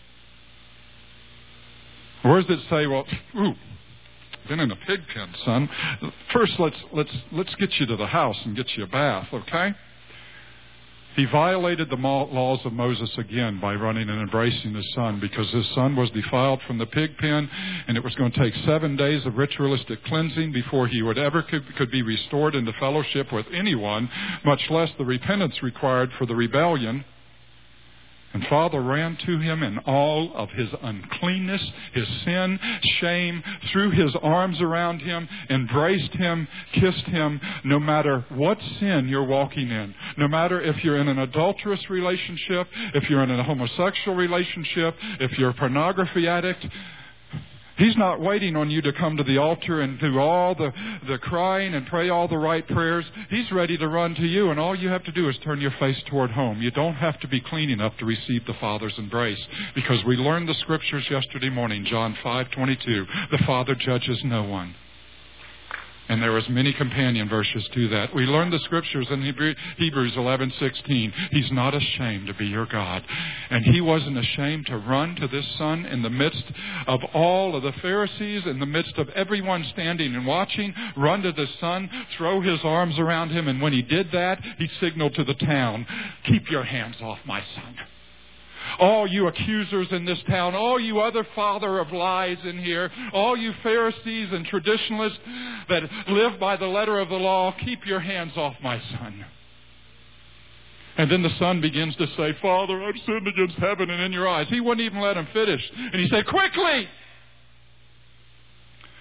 Where does it say, well, been in a pig pen, son. First, let's get you to the house and get you a bath, okay? He violated the laws of Moses again by running and embracing his son, because his son was defiled from the pig pen, and it was going to take 7 days of ritualistic cleansing before he would ever could be restored into fellowship with anyone, much less the repentance required for the rebellion. And Father ran to him in all of his uncleanness, his sin, shame, threw his arms around him, embraced him, kissed him, no matter what sin you're walking in. No matter if you're in an adulterous relationship, if you're in a homosexual relationship, if you're a pornography addict, He's not waiting on you to come to the altar and do all the crying and pray all the right prayers. He's ready to run to you, and all you have to do is turn your face toward home. You don't have to be clean enough to receive the Father's embrace, because we learned the Scriptures yesterday morning, John 5:22. The Father judges no one. And there was many companion verses to that. We learned the Scriptures in Hebrews 11:16. He's not ashamed to be your God. And He wasn't ashamed to run to this son in the midst of all of the Pharisees, in the midst of everyone standing and watching, run to the son, throw His arms around him. And when He did that, He signaled to the town, keep your hands off my son. All you accusers in this town, all you other father of lies in here, all you Pharisees and traditionalists that live by the letter of the law, keep your hands off my son. And then the son begins to say, Father, I've sinned against heaven and in your eyes. He wouldn't even let him finish. And he said, quickly,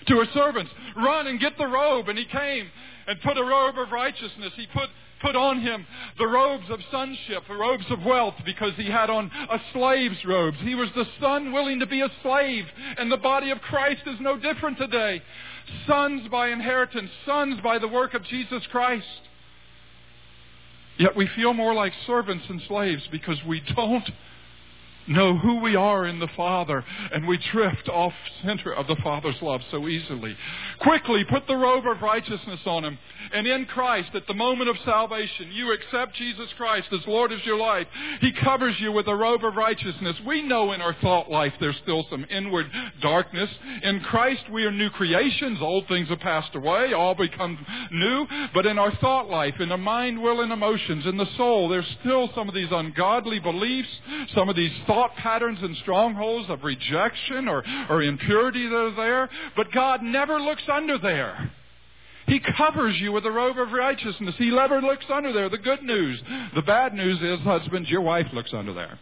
to her servants, run and get the robe. And he came and put a robe of righteousness. He put on him the robes of sonship, the robes of wealth, because he had on a slave's robes. He was the son willing to be a slave. And the body of Christ is no different today. Sons by inheritance, sons by the work of Jesus Christ. Yet we feel more like servants than slaves because we don't know who we are in the Father, and we drift off center of the Father's love so easily. Quickly put the robe of righteousness on him, and in Christ, at the moment of salvation, you accept Jesus Christ as Lord of your life. He covers you with a robe of righteousness. We know in our thought life there's still some inward darkness. In Christ we are new creations. Old things have passed away, all become new. But in our thought life, in the mind, will, and emotions, in the soul, there's still some of these ungodly beliefs, some of these thought patterns and strongholds of rejection or impurity that are there. But God never looks under there. He covers you with a robe of righteousness. He never looks under there. The good news. The bad news is, husbands, your wife looks under there.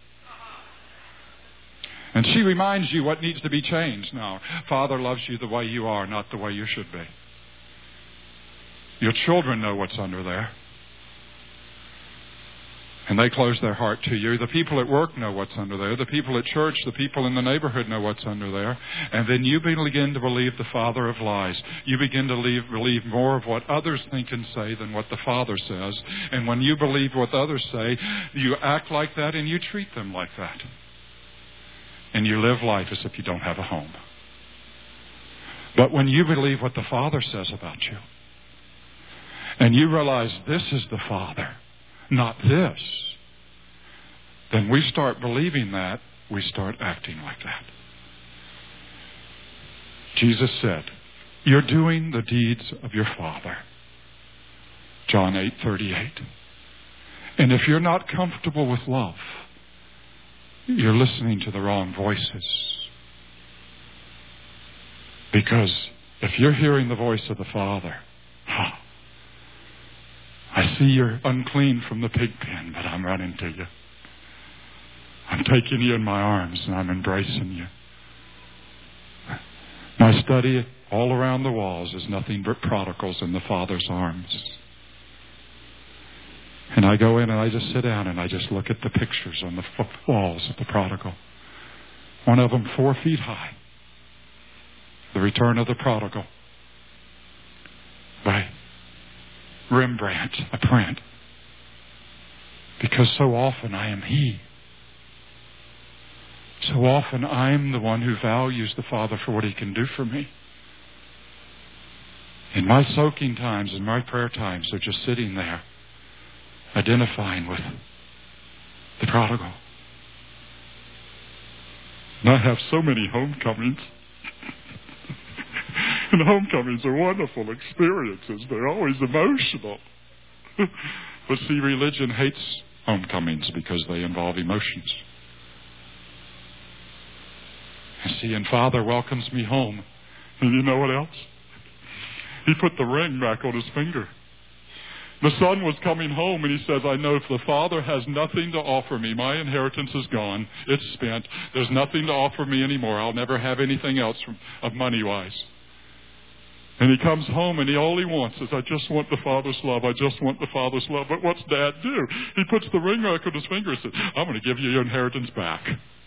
And she reminds you what needs to be changed now. Father loves you the way you are, not the way you should be. Your children know what's under there. And they close their heart to you. The people at work know what's under there. The people at church, the people in the neighborhood know what's under there. And then you begin to believe the father of lies. You begin to believe more of what others think and say than what the Father says. And when you believe what others say, you act like that and you treat them like that. And you live life as if you don't have a home. But when you believe what the Father says about you, and you realize this is the Father, not this, then we start believing that, we start acting like that. Jesus said, you're doing the deeds of your Father. John 8:38. And if you're not comfortable with love, you're listening to the wrong voices. Because if you're hearing the voice of the Father, I see you're unclean from the pig pen, but I'm running to you. I'm taking you in my arms and I'm embracing you. My study all around the walls is nothing but prodigals in the Father's arms. And I go in and I just sit down and I just look at the pictures on the walls of the prodigal. One of them 4 feet high. The Return of the Prodigal. By Rembrandt, a print. Because so often I am he. So often I'm the one who values the Father for what he can do for me. In my soaking times and my prayer times, they're just sitting there, identifying with the prodigal. And I have so many homecomings. And homecomings are wonderful experiences. They're always emotional. But see, religion hates homecomings because they involve emotions. And see, and Father welcomes me home. And you know what else? He put the ring back on his finger. The son was coming home and he says, I know if the Father has nothing to offer me, my inheritance is gone. It's spent. There's nothing to offer me anymore. I'll never have anything else of money-wise. And he comes home and all he wants is, I just want the Father's love. I just want the Father's love. But what's Dad do? He puts the ring back on his finger and says, I'm going to give you your inheritance back.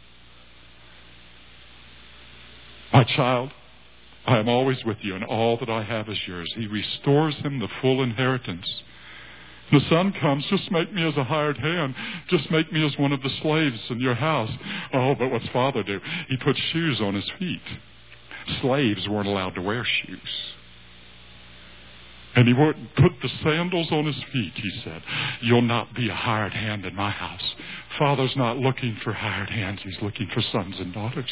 My child, I am always with you, and all that I have is yours. He restores him the full inheritance. The son comes, just make me as a hired hand. Just make me as one of the slaves in your house. Oh, but what's Father do? He puts shoes on his feet. Slaves weren't allowed to wear shoes. And he put the sandals on his feet, he said. You'll not be a hired hand in my house. Father's not looking for hired hands. He's looking for sons and daughters.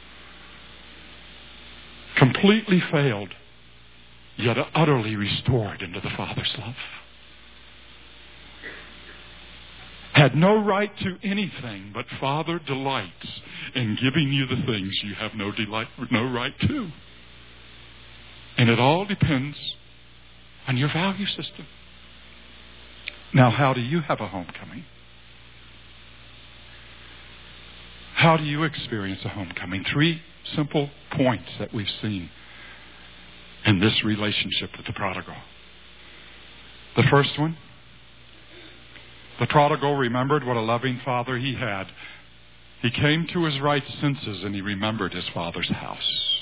Completely failed, yet utterly restored into the Father's love. Had no right to anything, but Father delights in giving you the things you have no right to. And it all depends on your value system. Now, how do you have a homecoming? How do you experience a homecoming? 3 simple points that we've seen. in this relationship with the prodigal. The first one, the prodigal remembered what a loving father he had. He came to his right senses and he remembered his father's house.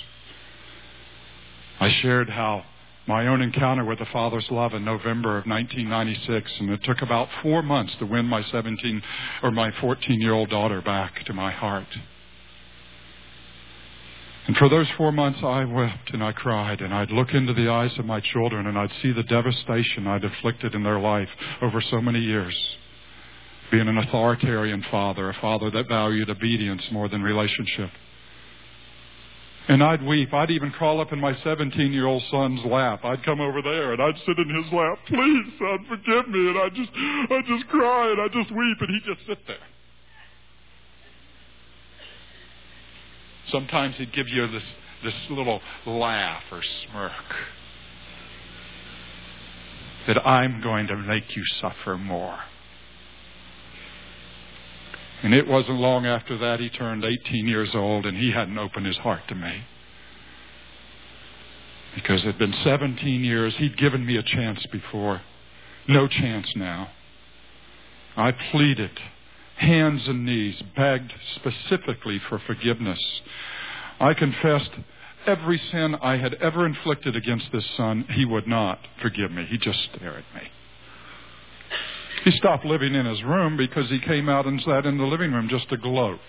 I shared how my own encounter with the Father's love in November of 1996, and it took about 4 months to win my 14-year-old daughter back to my heart. And for those 4 months, I wept and I cried, and I'd look into the eyes of my children, and I'd see the devastation I'd inflicted in their life over so many years. Being an authoritarian father, a father that valued obedience more than relationship. And I'd weep. I'd even crawl up in my 17-year-old son's lap. I'd come over there and I'd sit in his lap. Please, son, forgive me. And I'd just cry and I'd just weep, and he'd just sit there. Sometimes he'd give you this little laugh or smirk. That I'm going to make you suffer more. And it wasn't long after that he turned 18 years old and he hadn't opened his heart to me. Because it had been 17 years. He'd given me a chance before. No chance now. I pleaded, hands and knees, begged specifically for forgiveness. I confessed every sin I had ever inflicted against this son. He would not forgive me. He'd just stare at me. He stopped living in his room because he came out and sat in the living room just to gloat.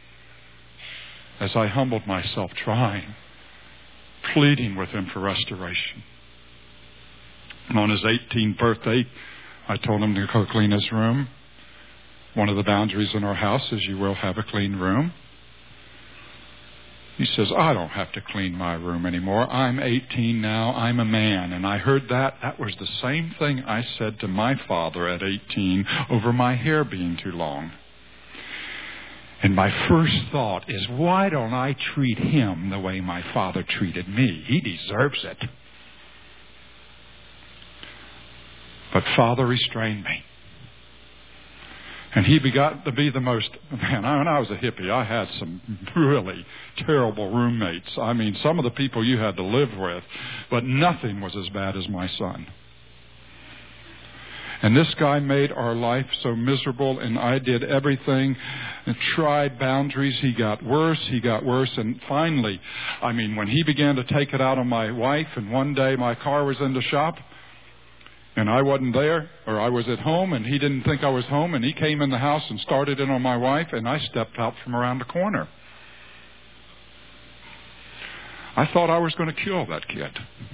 As I humbled myself, trying, pleading with him for restoration. And on his 18th birthday, I told him to go clean his room. One of the boundaries in our house is you will have a clean room. He says, I don't have to clean my room anymore. I'm 18 now. I'm a man. And I heard that. That was the same thing I said to my father at 18 over my hair being too long. And my first thought is, why don't I treat him the way my father treated me? He deserves it. But Father restrained me. And he begot to be the most, man, when I was a hippie, I had some really terrible roommates. I mean, some of the people you had to live with, but nothing was as bad as my son. And this guy made our life so miserable, and I did everything and tried boundaries. He got worse. And finally, I mean, when he began to take it out on my wife, and one day my car was in the shop, and I wasn't there, or I was at home, and he didn't think I was home, and he came in the house and started it on my wife, and I stepped out from around the corner. I thought I was going to kill that kid.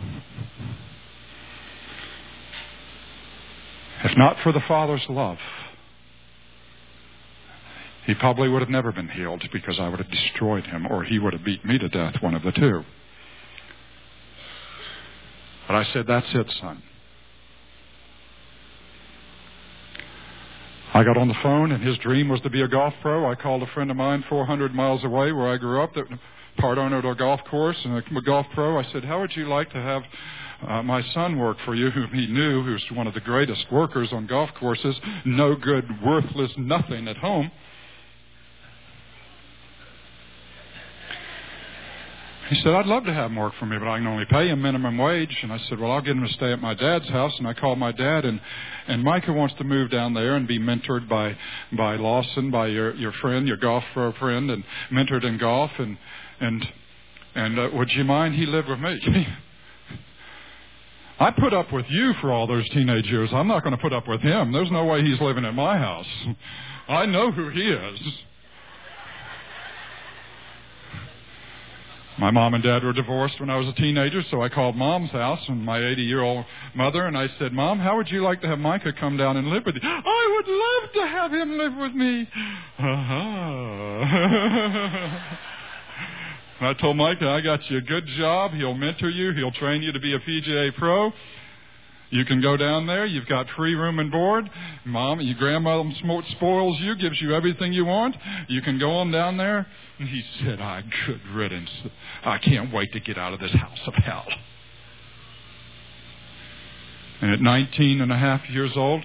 If not for the Father's love, he probably would have never been healed, because I would have destroyed him, or he would have beat me to death, one of the two. But I said, that's it, son. I got on the phone, and his dream was to be a golf pro. I called a friend of mine 400 miles away where I grew up, that part owner of a golf course and a golf pro. I said, how would you like to have my son work for you, whom he knew, who's one of the greatest workers on golf courses, no good, worthless, nothing at home. He said, I'd love to have him work for me, but I can only pay him minimum wage. And I said, well, I'll get him to stay at my dad's house. And I called my dad, and Micah wants to move down there and be mentored by Lawson, by your friend, your golf pro friend, and mentored in golf. And would you mind he lived with me? I put up with you for all those teenage years. I'm not going to put up with him. There's no way he's living at my house. I know who he is. My mom and dad were divorced when I was a teenager, so I called Mom's house and my 80-year-old mother, and I said, Mom, how would you like to have Micah come down and live with you? I would love to have him live with me. I told Micah, I got you a good job. He'll mentor you. He'll train you to be a PGA pro. You can go down there. You've got free room and board. Mom, your grandmother spoils you, gives you everything you want. You can go on down there. And he said, good riddance. I can't wait to get out of this house of hell. And at 19 and a half years old,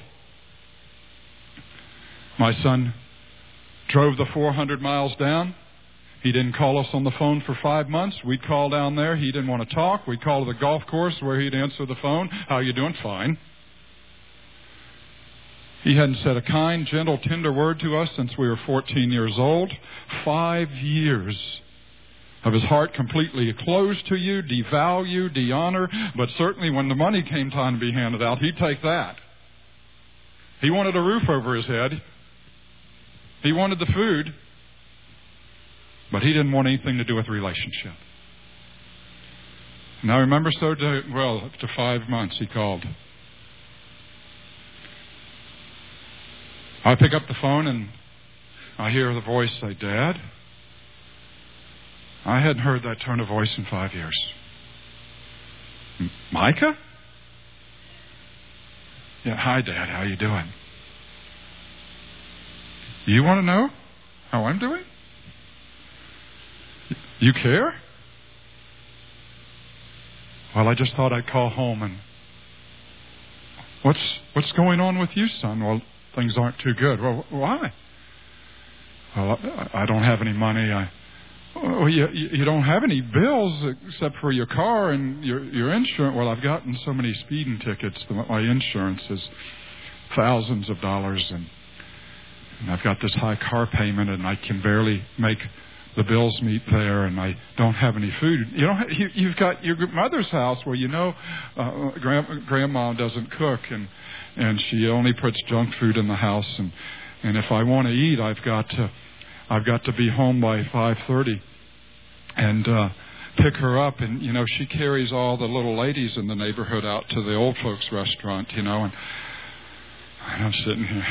my son drove the 400 miles down. He didn't call us on the phone for 5 months. We'd call down there. He didn't want to talk. We'd call to the golf course where he'd answer the phone. How you doing? Fine. He hadn't said a kind, gentle, tender word to us since we were 14 years old. 5 years of his heart completely closed to you, devalue, de-honor. But certainly when the money came time to be handed out, he'd take that. He wanted a roof over his head. He wanted the food. But he didn't want anything to do with relationship. And I remember after 5 months he called. I pick up the phone and I hear the voice say, Dad? I hadn't heard that tone of voice in 5 years. Micah? Yeah, hi Dad, how you doing? You want to know how I'm doing? You care? Well, I just thought I'd call home and... What's going on with you, son? Well, things aren't too good. Well, why? Well, I don't have any money. You don't have any bills except for your car and your insurance. Well, I've gotten so many speeding tickets that my insurance is thousands of dollars, and I've got this high car payment, and I can barely make the bills meet there, and I don't have any food. You've got your mother's house where grandma doesn't cook, and she only puts junk food in the house, and if I want to eat, I've got to be home by 5:30 and pick her up, and she carries all the little ladies in the neighborhood out to the old folks restaurant, and I'm sitting here.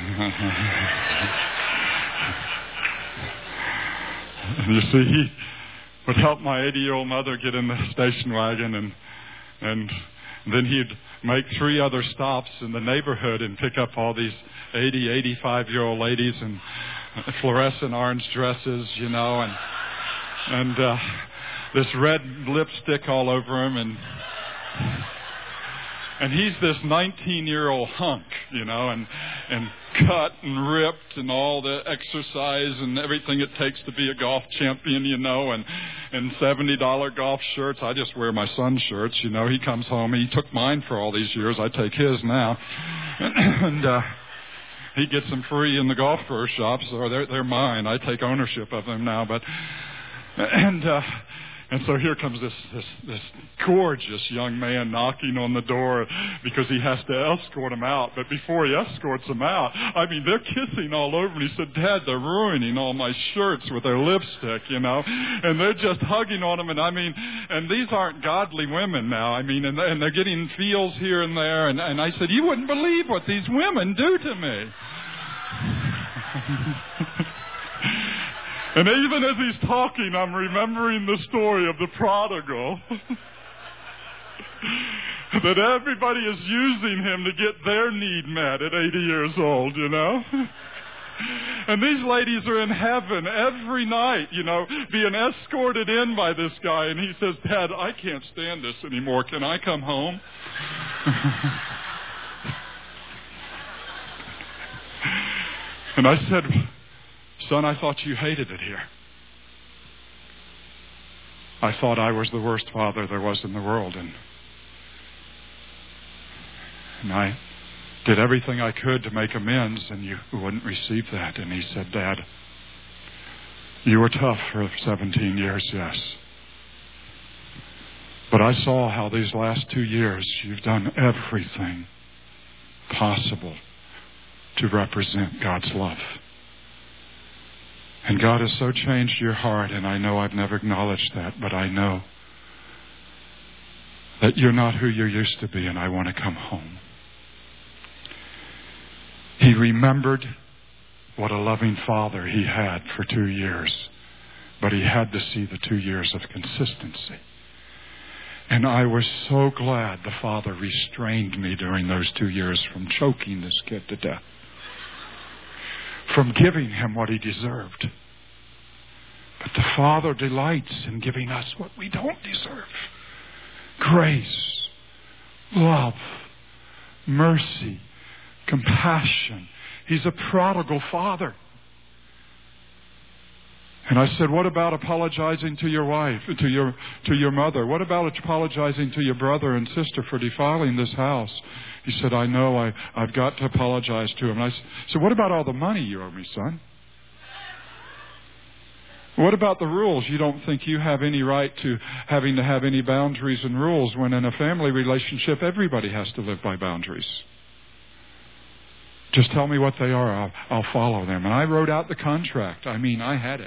You see, he would help my 80-year-old mother get in the station wagon, and then he'd make 3 other stops in the neighborhood and pick up all these 80, 85-year-old ladies in fluorescent orange dresses, and this red lipstick all over him, and he's this 19-year-old hunk, and cut and ripped and all the exercise and everything it takes to be a golf champion, and $70 golf shirts. I just wear my son's shirts, He comes home. He took mine for all these years. I take his now. And he gets them free in the golf pro shops, or they're mine. I take ownership of them now. And so here comes this gorgeous young man knocking on the door because he has to escort him out. But before he escorts him out, they're kissing all over him. He said, Dad, they're ruining all my shirts with their lipstick, and they're just hugging on him. And these aren't godly women now. And they're getting feels here and there. And I said, you wouldn't believe what these women do to me. And even as he's talking, I'm remembering the story of the prodigal. That everybody is using him to get their need met at 80 years old, And these ladies are in heaven every night, being escorted in by this guy. And he says, Dad, I can't stand this anymore. Can I come home? And I said, Son, I thought you hated it here. I thought I was the worst father there was in the world, and I did everything I could to make amends, and you wouldn't receive that. And he said, Dad, you were tough for 17 years, yes. But I saw how these last 2 years you've done everything possible to represent God's love. And God has so changed your heart, and I know I've never acknowledged that, but I know that you're not who you used to be, and I want to come home. He remembered what a loving father he had for 2 years, but he had to see the 2 years of consistency. And I was so glad the father restrained me during those 2 years from choking this kid to death, from giving him what he deserved. But the Father delights in giving us what we don't deserve. Grace, love, mercy, compassion. He's a prodigal father. And I said, what about apologizing to your wife, to your mother? What about apologizing to your brother and sister for defiling this house? He said, I know, I've got to apologize to him. And I said, what about all the money you owe me, son? What about the rules? You don't think you have any right to having to have any boundaries and rules when in a family relationship everybody has to live by boundaries. Just tell me what they are. I'll follow them. And I wrote out the contract. I had it.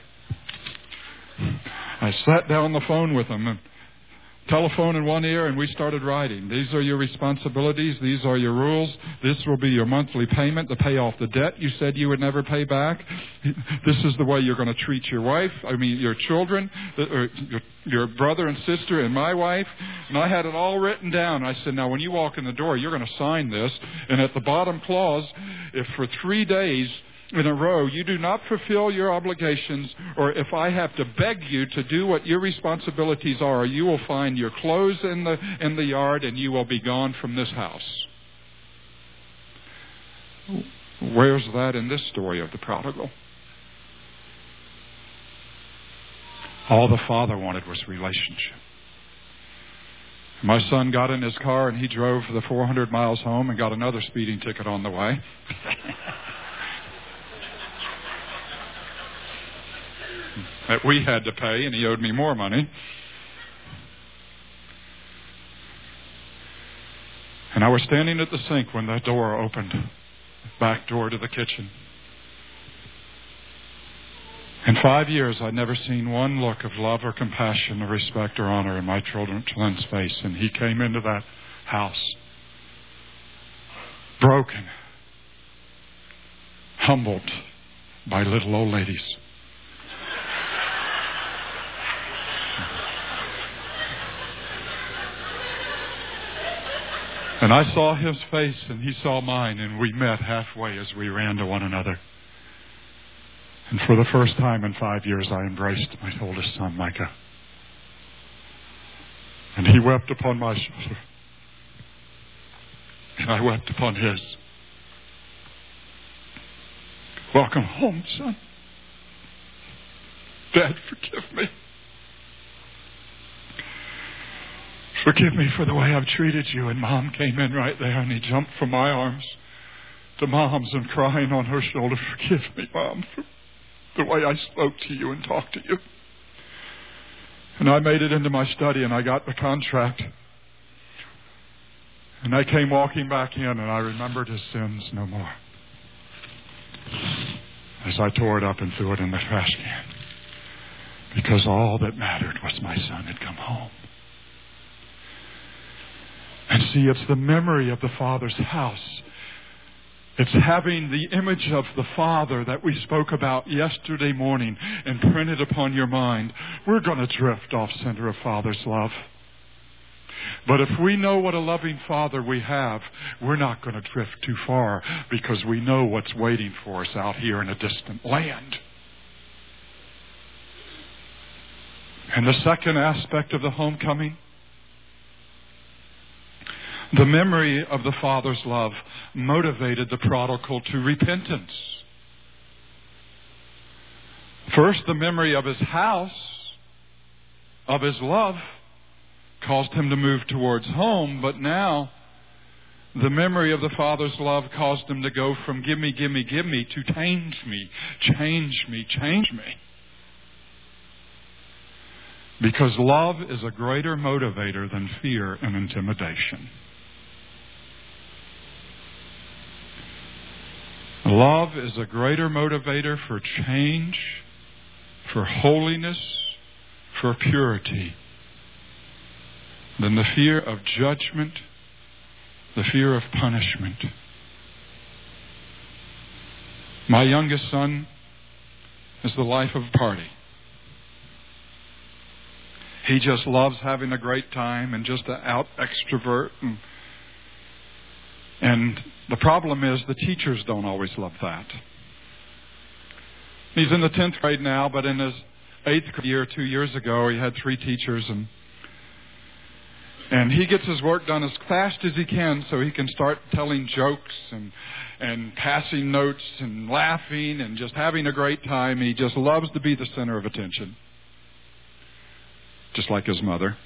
I sat down on the phone with him, and telephone in one ear, and we started writing. These are your responsibilities. These are your rules. This will be your monthly payment to pay off the debt you said you would never pay back. This is the way you're going to treat your wife, your children, or your brother and sister and my wife. And I had it all written down. I said, now when you walk in the door, you're going to sign this. And at the bottom clause, if for 3 days in a row you do not fulfill your obligations, or if I have to beg you to do what your responsibilities are, you will find your clothes in the yard and you will be gone from this house. Where's that in this story of the prodigal? All the father wanted was relationship. My son got in his car and he drove the 400 miles home and got another speeding ticket on the way. That we had to pay, and he owed me more money. And I was standing at the sink when that door opened, the back door to the kitchen. In 5 years, I'd never seen one look of love or compassion or respect or honor in my children's face. And he came into that house broken, humbled by little old ladies. And I saw his face and he saw mine, and we met halfway as we ran to one another. And for the first time in 5 years, I embraced my oldest son, Micah. And he wept upon my shoulder. And I wept upon his. Welcome home, son. Dad, forgive me. Forgive me for the way I've treated you. And Mom came in right there, and he jumped from my arms to Mom's and crying on her shoulder, forgive me, Mom, for the way I spoke to you and talked to you. And I made it into my study, and I got the contract. And I came walking back in, and I remembered his sins no more. As I tore it up and threw it in the trash can. Because all that mattered was my son had come home. And see, it's the memory of the Father's house. It's having the image of the Father that we spoke about yesterday morning and printed upon your mind. We're going to drift off center of Father's love. But if we know what a loving Father we have, we're not going to drift too far, because we know what's waiting for us out here in a distant land. And the second aspect of the homecoming, the memory of the Father's love motivated the prodigal to repentance. First, the memory of his house, of his love, caused him to move towards home. But now, the memory of the Father's love caused him to go from give me, give me, give me to change me, change me, change me. Because love is a greater motivator than fear and intimidation. Love is a greater motivator for change, for holiness, for purity, than the fear of judgment, the fear of punishment. My youngest son is the life of a party. He just loves having a great time and just an out extrovert. And the problem is the teachers don't always love that. He's in the 10th grade now, but in his 8th grade year, 2 years ago, he had 3 teachers. And he gets his work done as fast as he can so he can start telling jokes and passing notes and laughing and just having a great time. He just loves to be the center of attention, just like his mother.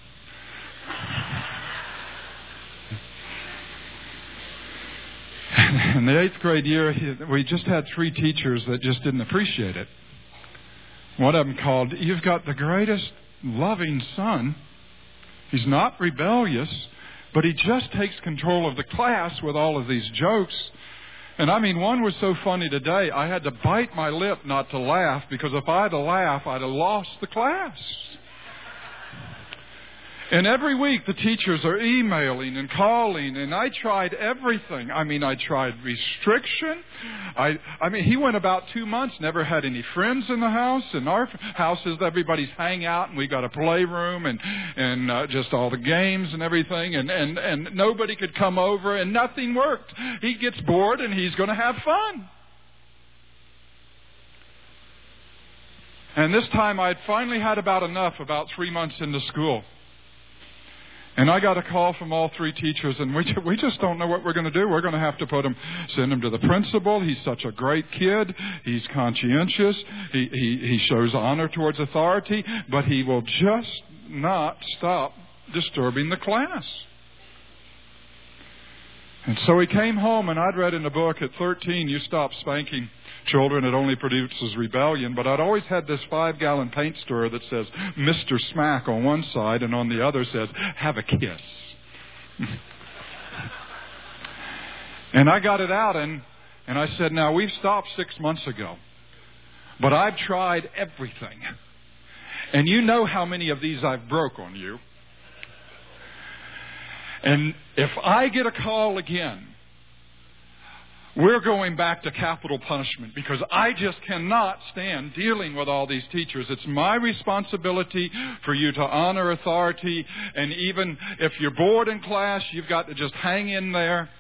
In the 8th grade year, we just had 3 teachers that just didn't appreciate it. One of them called, "You've got the greatest loving son. He's not rebellious, but he just takes control of the class with all of these jokes." And I mean, one was so funny today, I had to bite my lip not to laugh, because if I had to laugh, I'd have lost the class. And every week the teachers are emailing and calling, and I tried everything. I mean, I tried restriction. I mean, he went about 2 months, never had any friends in the house. In our houses, everybody's hang out, and we got a playroom and just all the games and everything, and nobody could come over, and nothing worked. He gets bored, and he's going to have fun. And this time I'd finally had about enough, about 3 months into school. And I got a call from all 3 teachers, and we just don't know what we're going to do. We're going to have to send him to the principal. He's such a great kid. He's conscientious. He shows honor towards authority, but he will just not stop disturbing the class. And so he came home, and I'd read in a book, at 13, you stop spanking children, it only produces rebellion. But I'd always had this 5-gallon paint stirrer that says Mr. Smack on one side, and on the other says, "Have a kiss." And I got it out, and I said, "Now, we've stopped 6 months ago, but I've tried everything. And you know how many of these I've broke on you. And if I get a call again, we're going back to capital punishment, because I just cannot stand dealing with all these teachers. It's my responsibility for you to honor authority, and even if you're bored in class, you've got to just hang in there."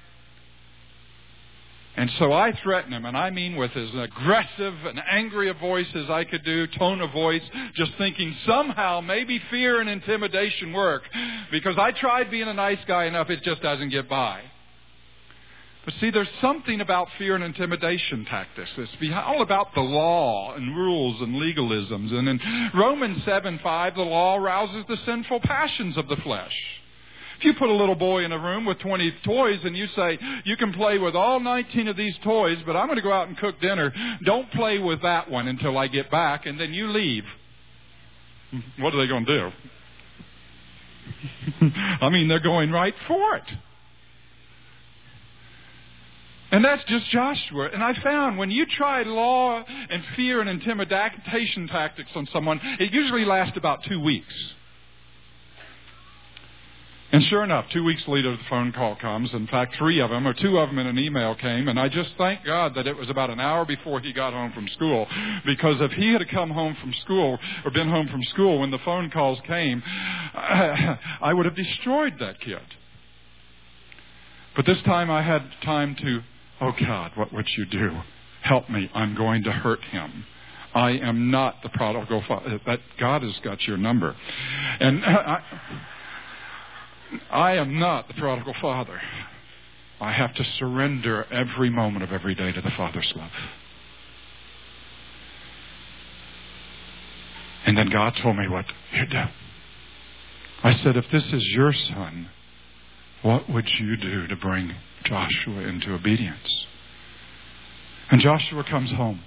And so I threatened him, and I mean with as aggressive and angry a voice as I could do, tone of voice, just thinking somehow maybe fear and intimidation work, because I tried being a nice guy enough, it just doesn't get by. But see, there's something about fear and intimidation tactics. It's all about the law and rules and legalisms. And in Romans 7:5, the law rouses the sinful passions of the flesh. If you put a little boy in a room with 20 toys and you say, "You can play with all 19 of these toys, but I'm going to go out and cook dinner. Don't play with that one until I get back," and then you leave, what are they going to do? I mean, they're going right for it. And that's just Joshua. And I found when you try law and fear and intimidation tactics on someone, it usually lasts about 2 weeks. And sure enough, 2 weeks later, the phone call comes. In fact, 3 of them, or 2 of them in an email came. And I just thank God that it was about an hour before he got home from school. Because if he had come home from school, or been home from school when the phone calls came, I would have destroyed that kid. But this time I had time to, "Oh God, what would you do? Help me. I'm going to hurt him. I am not the prodigal father." That God has got your number. And I am not the prodigal father. I have to surrender every moment of every day to the Father's love. And then God told me what you do. I said, "If this is your son, what would you do to bring Joshua into obedience?" And Joshua comes home.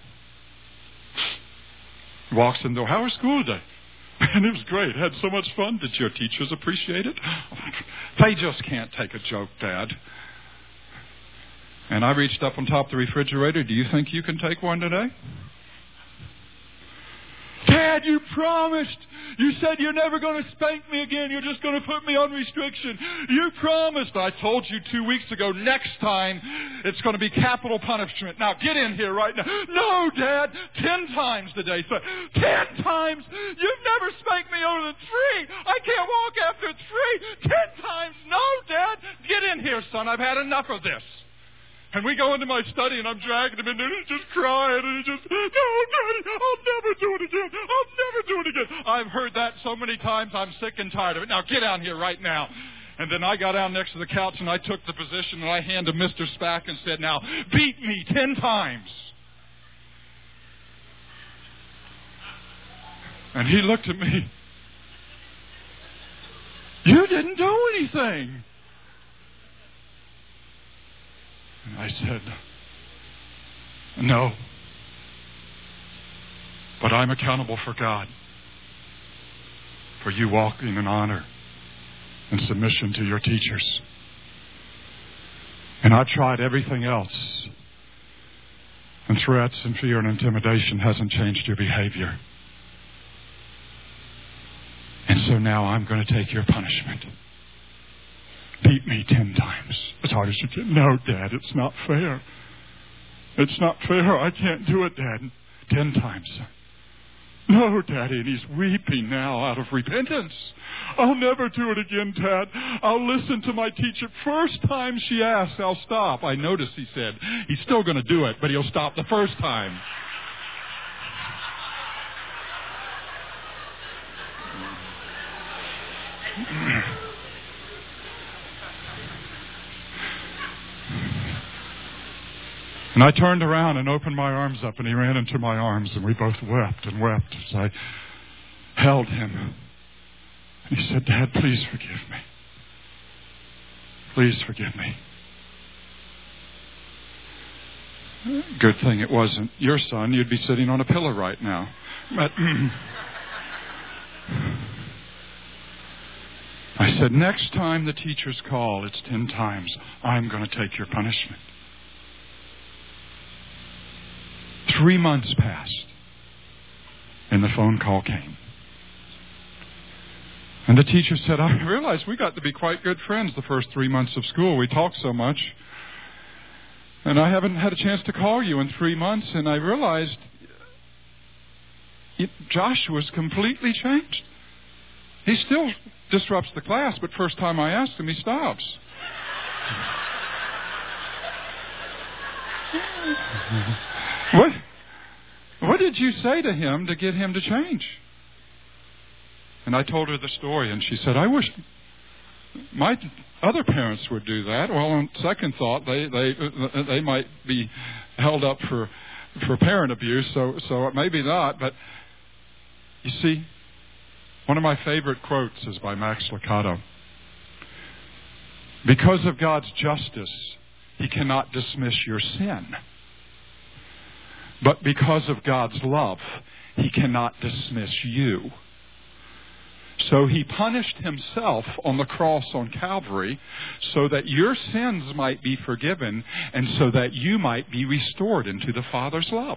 Walks in the door. "How was school today?" "And it was great. Had so much fun." "Did your teachers appreciate it?" "They just can't take a joke, Dad." And I reached up on top of the refrigerator. "Do you think you can take one today?" "Dad, you promised. You said you're never going to spank me again. You're just going to put me on restriction. You promised." "I told you 2 weeks ago, next time it's going to be capital punishment. Now get in here right now." "No, Dad, 10 times today." "So 10 times? You've never spanked me over than 3. I can't walk after 3. 10 times? No, Dad. Get in here, son. I've had enough of this." And we go into my study, and I'm dragging him in there, and he's just crying, and he just, "No, Daddy, I'll never do it again. I'll never do it again." I've heard that so many times, I'm sick and tired of it. "Now get down here right now." And then I got down next to the couch and I took the position and I handed Mr. Spack and said, now, beat me 10 times. And he looked at me. You didn't do anything. And I said, no. But I'm accountable for God, for you walking in honor and submission to your teachers. And I've tried everything else. And threats and fear and intimidation hasn't changed your behavior. And so now I'm going to take your punishment. Beat me 10 times as hard as you can. No, Dad, it's not fair. It's not fair. I can't do it, Dad. 10 times. No, Daddy, and he's weeping now out of repentance. I'll never do it again, Dad. I'll listen to my teacher. First time she asks, I'll stop. I noticed he said he's still going to do it, but he'll stop the first time. And I turned around and opened my arms up, and he ran into my arms, and we both wept and wept as I held him. And he said, Dad, please forgive me. Please forgive me. Good thing it wasn't your son. You'd be sitting on a pillow right now. But I said, next time the teachers call, it's 10 times. I'm going to take your punishment. 3 months passed, and the phone call came. And the teacher said, I realized we got to be quite good friends the first 3 months of school. We talked so much. And I haven't had a chance to call you in 3 months, and I realized Joshua's completely changed. He still disrupts the class, but first time I ask him, he stops. What did you say to him to get him to change? And I told her the story, and she said, I wish my other parents would do that. Well, on second thought, they might be held up for parent abuse, so maybe not. But you see, one of my favorite quotes is by Max Lucado. Because of God's justice, He cannot dismiss your sin. But because of God's love, He cannot dismiss you. So He punished Himself on the cross on Calvary so that your sins might be forgiven and so that you might be restored into the Father's love.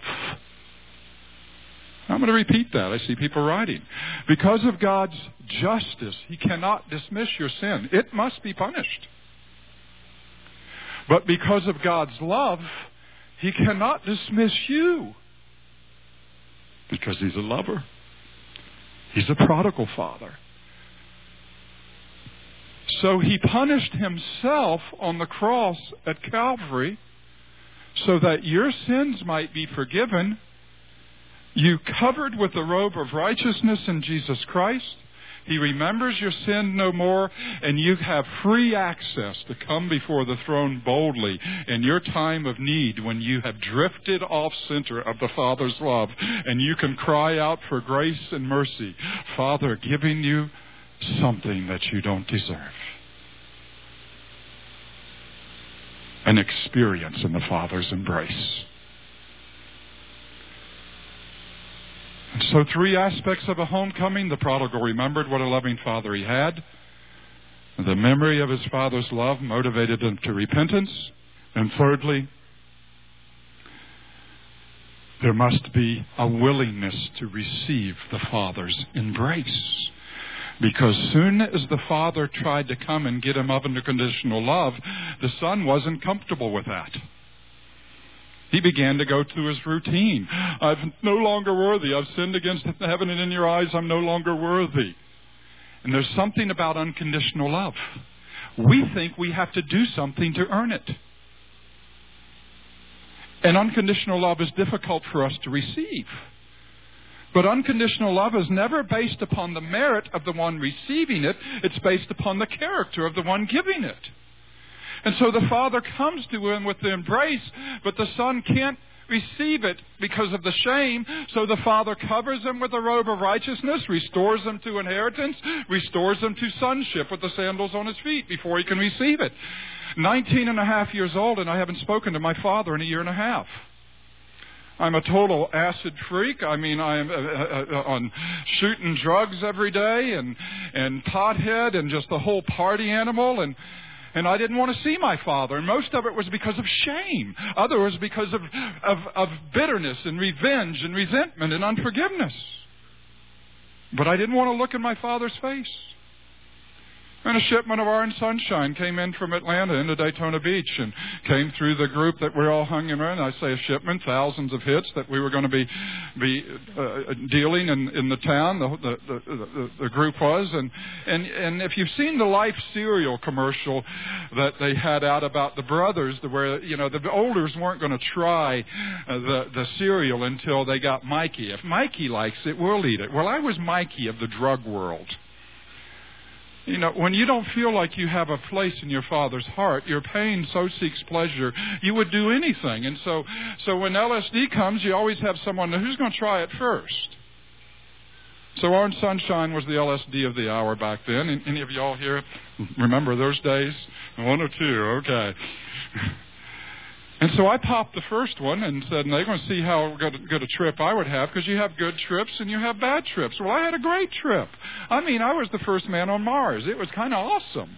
I'm going to repeat that. I see people writing. Because of God's justice, He cannot dismiss your sin. It must be punished. But because of God's love, He cannot dismiss you. Because He's a lover. He's a prodigal father. So He punished Himself on the cross at Calvary so that your sins might be forgiven. You covered with the robe of righteousness in Jesus Christ. He remembers your sin no more, and you have free access to come before the throne boldly in your time of need when you have drifted off center of the Father's love, and you can cry out for grace and mercy. Father, giving you something that you don't deserve. An experience in the Father's embrace. And so 3 aspects of a homecoming. The prodigal remembered what a loving father he had. The memory of his father's love motivated him to repentance. And thirdly, there must be a willingness to receive the Father's embrace. Because soon as the Father tried to come and get him up into conditional love, the Son wasn't comfortable with that. He began to go through his routine. I'm no longer worthy. I've sinned against heaven, and in your eyes I'm no longer worthy. And there's something about unconditional love. We think we have to do something to earn it. And unconditional love is difficult for us to receive. But unconditional love is never based upon the merit of the one receiving it. It's based upon the character of the one giving it. And so the Father comes to him with the embrace, but the Son can't receive it because of the shame. So the Father covers him with a robe of righteousness, restores him to inheritance, restores him to sonship with the sandals on his feet before he can receive it. 19 and a half years old, and I haven't spoken to my father in a year and a half. I'm a total acid freak. I mean, I'm on shooting drugs every day and pothead and just the whole party animal. And I didn't want to see my father. And most of it was because of shame. Other was because of bitterness and revenge and resentment and unforgiveness. But I didn't want to look in my father's face. And a shipment of Orange Sunshine came in from Atlanta into Daytona Beach and came through the group that we're all hung around. I say a shipment, thousands of hits that we were going to be dealing in the town. The group was, and if you've seen the Life cereal commercial that they had out about the brothers, where the olders weren't going to try the cereal until they got Mikey. If Mikey likes it, we'll eat it. Well, I was Mikey of the drug world. When you don't feel like you have a place in your Father's heart, your pain so seeks pleasure, you would do anything. And so when LSD comes, you always have someone who's going to try it first. So Orange Sunshine was the LSD of the hour back then. Any of y'all here remember those days? One or two, okay. And so I popped the first one and said, they're going to see how good a trip I would have, because you have good trips and you have bad trips. Well, I had a great trip. I mean, I was the first man on Mars. It was kind of awesome.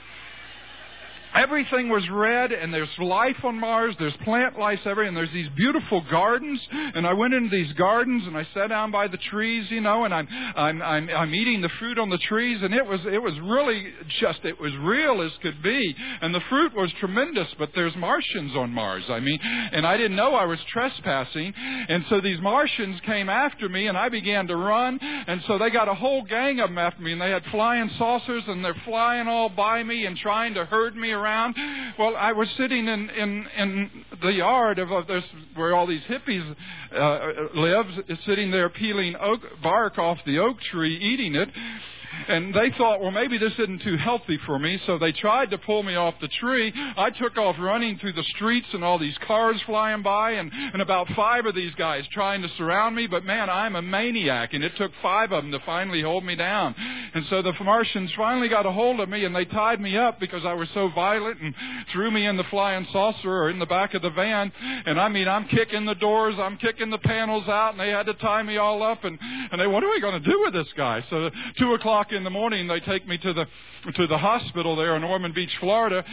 Everything was red, and there's life on Mars. There's plant life everywhere, and there's these beautiful gardens. And I went into these gardens, and I sat down by the trees, and I'm eating the fruit on the trees, and it was really it was real as could be. And the fruit was tremendous, but there's Martians on Mars. I mean, and I didn't know I was trespassing, and so these Martians came after me, and I began to run, and so they got a whole gang of them after me, and they had flying saucers, and they're flying all by me and trying to herd me around. Well, I was sitting in the yard of this, where all these hippies live, sitting there peeling bark off the oak tree, eating it. And they thought, well, maybe this isn't too healthy for me, so they tried to pull me off the tree. I took off running through the streets, and all these cars flying by, and about 5 of these guys trying to surround me. But, man, I'm a maniac, and it took 5 of them to finally hold me down. And so the Martians finally got a hold of me, and they tied me up because I was so violent, and threw me in the flying saucer or in the back of the van. And, I mean, I'm kicking the doors, I'm kicking the panels out, and they had to tie me all up. And they, what are we going to do with this guy? So 2 o'clock in the morning, they take me to the hospital there in Ormond Beach, Florida,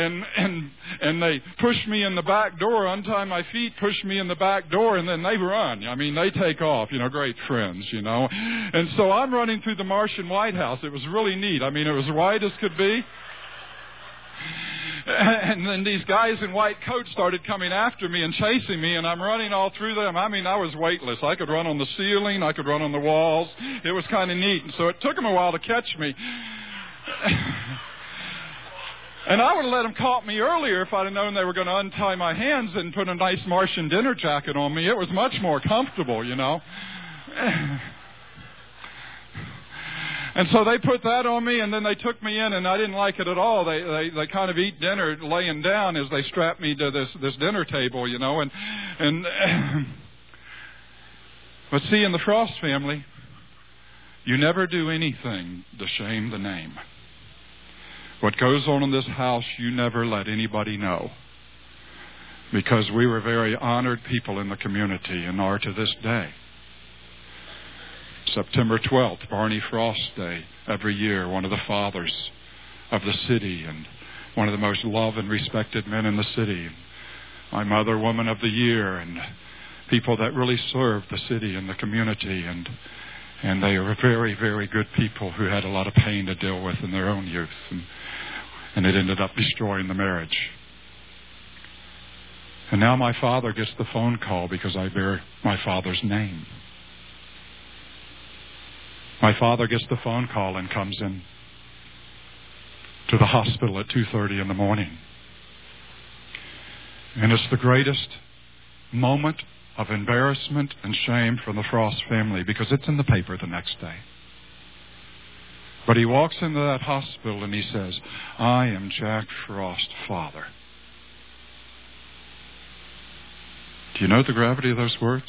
and they push me in the back door, untie my feet, push me in the back door, and then they run. I mean, they take off, great friends, And so I'm running through the Martian White House. It was really neat. I mean, it was white as could be. And then these guys in white coats started coming after me and chasing me, and I'm running all through them. I mean, I was weightless. I could run on the ceiling. I could run on the walls. It was kind of neat. And so it took them a while to catch me. And I would have let them caught me earlier if I'd have known they were going to untie my hands and put a nice Martian dinner jacket on me. It was much more comfortable, And so they put that on me, and then they took me in, and I didn't like it at all. They kind of eat dinner laying down as they strapped me to this dinner table, But see, in the Frost family, you never do anything to shame the name. What goes on in this house, you never let anybody know. Because we were very honored people in the community, and are to this day. September 12th, Barney Frost Day, every year, one of the fathers of the city and one of the most loved and respected men in the city. My Mother Woman of the Year, and people that really served the city and the community. And they were very, very good people who had a lot of pain to deal with in their own youth. And it ended up destroying the marriage. And now my father gets the phone call because I bear my father's name. My father gets the phone call and comes in to the hospital at 2:30 in the morning. And it's the greatest moment of embarrassment and shame from the Frost family because it's in the paper the next day. But he walks into that hospital and he says, I am Jack Frost, father. Do you know the gravity of those words?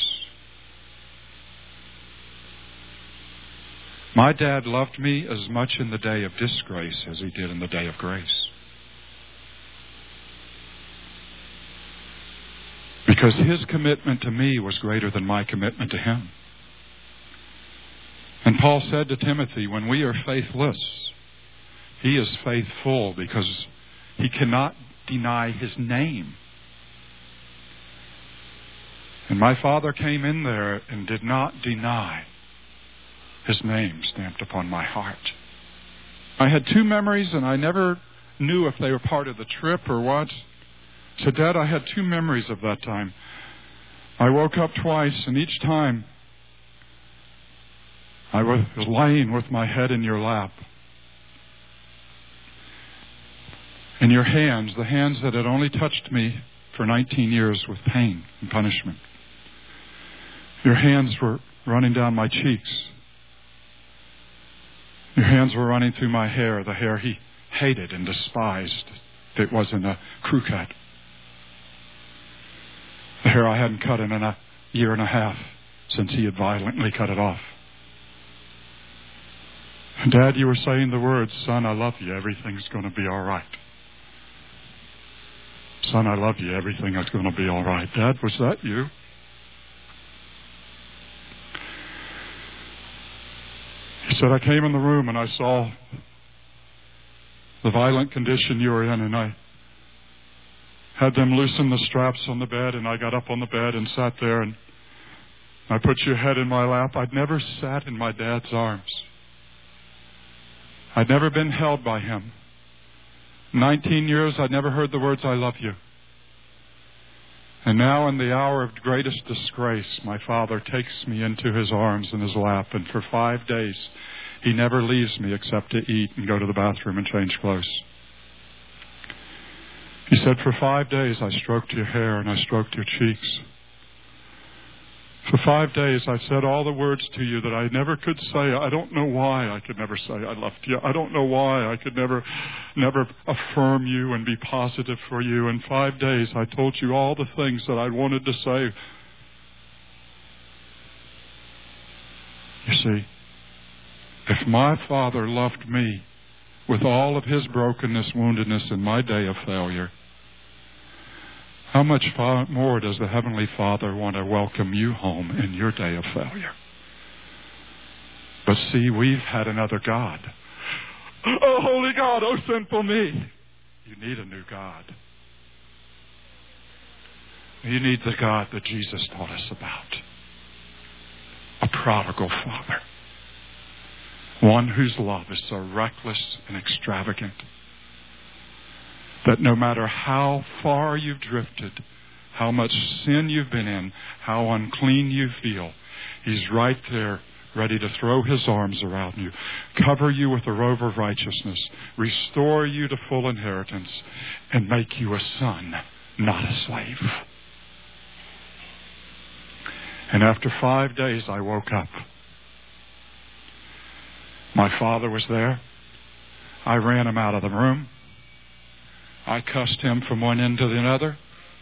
My dad loved me as much in the day of disgrace as he did in the day of grace. Because his commitment to me was greater than my commitment to him. And Paul said to Timothy, when we are faithless, he is faithful because he cannot deny his name. And my father came in there and did not deny his name stamped upon my heart. I had two memories, and I never knew if they were part of the trip or what. So, Dad, I had two memories of that time. I woke up twice, and each time I was laying with my head in your lap. In your hands, the hands that had only touched me for 19 years with pain and punishment. Your hands were running down my cheeks. Your hands were running through my hair, the hair he hated and despised. It wasn't a crew cut. The hair I hadn't cut in a year and a half since he had violently cut it off. And Dad, you were saying the words, son, I love you, everything's going to be all right. Son, I love you, everything is going to be all right. Dad, was that you? He said, I came in the room and I saw the violent condition you were in, and I had them loosen the straps on the bed, and I got up on the bed and sat there, and I put your head in my lap. I'd never sat in my dad's arms. I'd never been held by him. 19 years, I'd never heard the words, I love you. And now in the hour of greatest disgrace, my father takes me into his arms and his lap, and for 5 days, he never leaves me except to eat and go to the bathroom and change clothes. He said, for 5 days, I stroked your hair and I stroked your cheeks. For 5 days, I said all the words to you that I never could say. I don't know why I could never say I loved you. I don't know why I could never affirm you and be positive for you. In 5 days, I told you all the things that I wanted to say. You see, if my father loved me with all of his brokenness, woundedness, in my day of failure, how much more does the Heavenly Father want to welcome you home in your day of failure? But see, we've had another God. Oh, holy God, oh, sinful me. You need a new God. You need the God that Jesus taught us about. A prodigal father. One whose love is so reckless and extravagant that no matter how far you've drifted, how much sin you've been in, how unclean you feel, He's right there ready to throw His arms around you, cover you with a robe of righteousness, restore you to full inheritance, and make you a son, not a slave. And after 5 days, I woke up. My father was there. I ran him out of the room. I cussed him from one end to the other.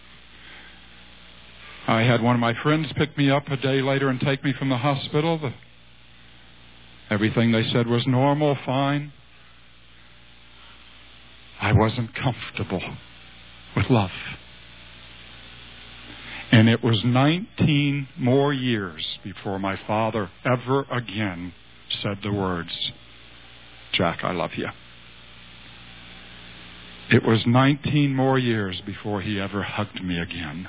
I had one of my friends pick me up a day later and take me from the hospital. Everything they said was normal, fine. I wasn't comfortable with love. And it was 19 more years before my father ever again said the words, Jack, I love you. It was 19 more years before he ever hugged me again.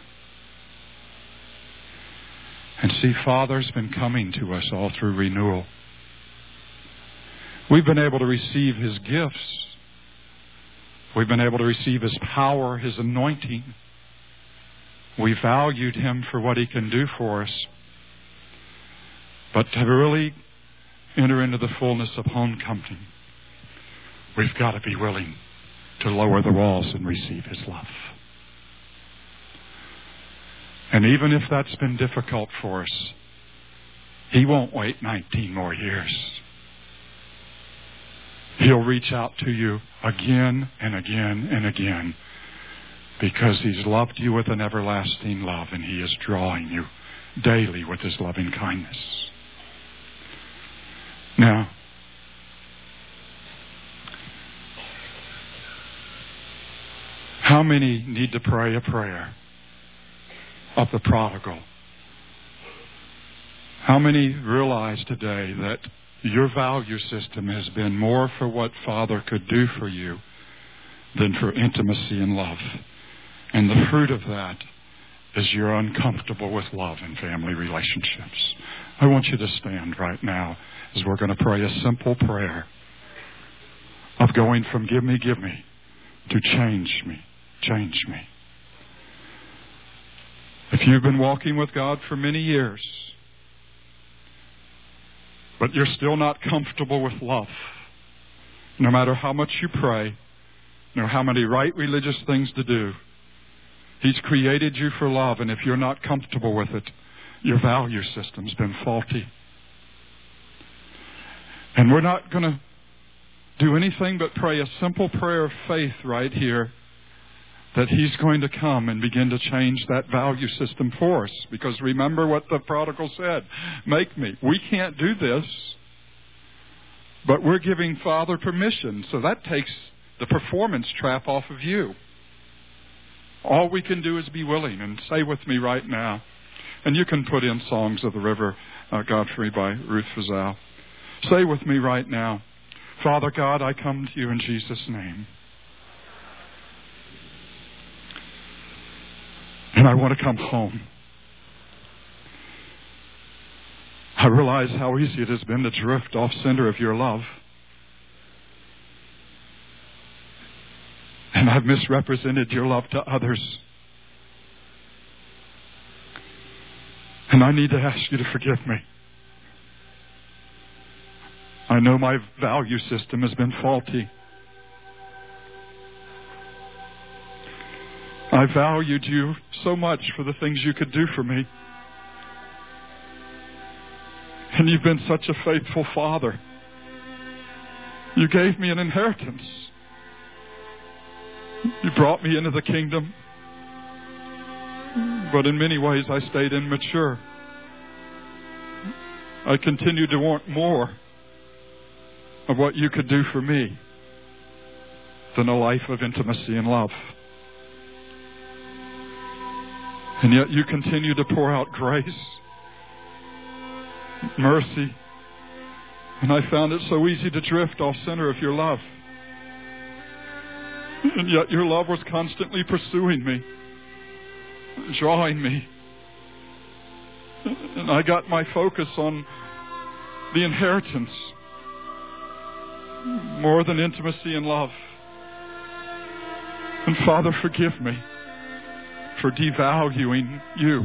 And see, Father's been coming to us all through renewal. We've been able to receive His gifts. We've been able to receive His power, His anointing. We valued Him for what He can do for us. But to really enter into the fullness of homecoming, we've got to be willing to lower the walls and receive His love. And even if that's been difficult for us, He won't wait 19 more years. He'll reach out to you again and again and again because He's loved you with an everlasting love, and He is drawing you daily with His loving kindness. Now, how many need to pray a prayer of the prodigal? How many realize today that your value system has been more for what Father could do for you than for intimacy and love? And the fruit of that is you're uncomfortable with love in family relationships. I want you to stand right now as we're going to pray a simple prayer of going from give me, to change me. Change me. If you've been walking with God for many years, but you're still not comfortable with love, no matter how much you pray, no matter how many right religious things to do, He's created you for love, and if you're not comfortable with it, your value system's been faulty. And we're not going to do anything but pray a simple prayer of faith right here, that He's going to come and begin to change that value system for us. Because remember what the prodigal said, make me. We can't do this, but we're giving Father permission. So that takes the performance trap off of you. All we can do is be willing. And say with me right now, and you can put in Songs of the River, Godfrey by Ruth Fazal. Say with me right now, Father God, I come to you in Jesus' name. And I want to come home. I realize how easy it has been to drift off center of your love. And I've misrepresented your love to others. And I need to ask you to forgive me. I know my value system has been faulty. I valued you so much for the things you could do for me. And you've been such a faithful Father. You gave me an inheritance. You brought me into the kingdom. But in many ways I stayed immature. I continued to want more of what you could do for me than a life of intimacy and love. And yet you continue to pour out grace, mercy. And I found it so easy to drift off center of your love. And yet your love was constantly pursuing me, drawing me. And I got my focus on the inheritance more than intimacy and love. And Father, forgive me for devaluing you.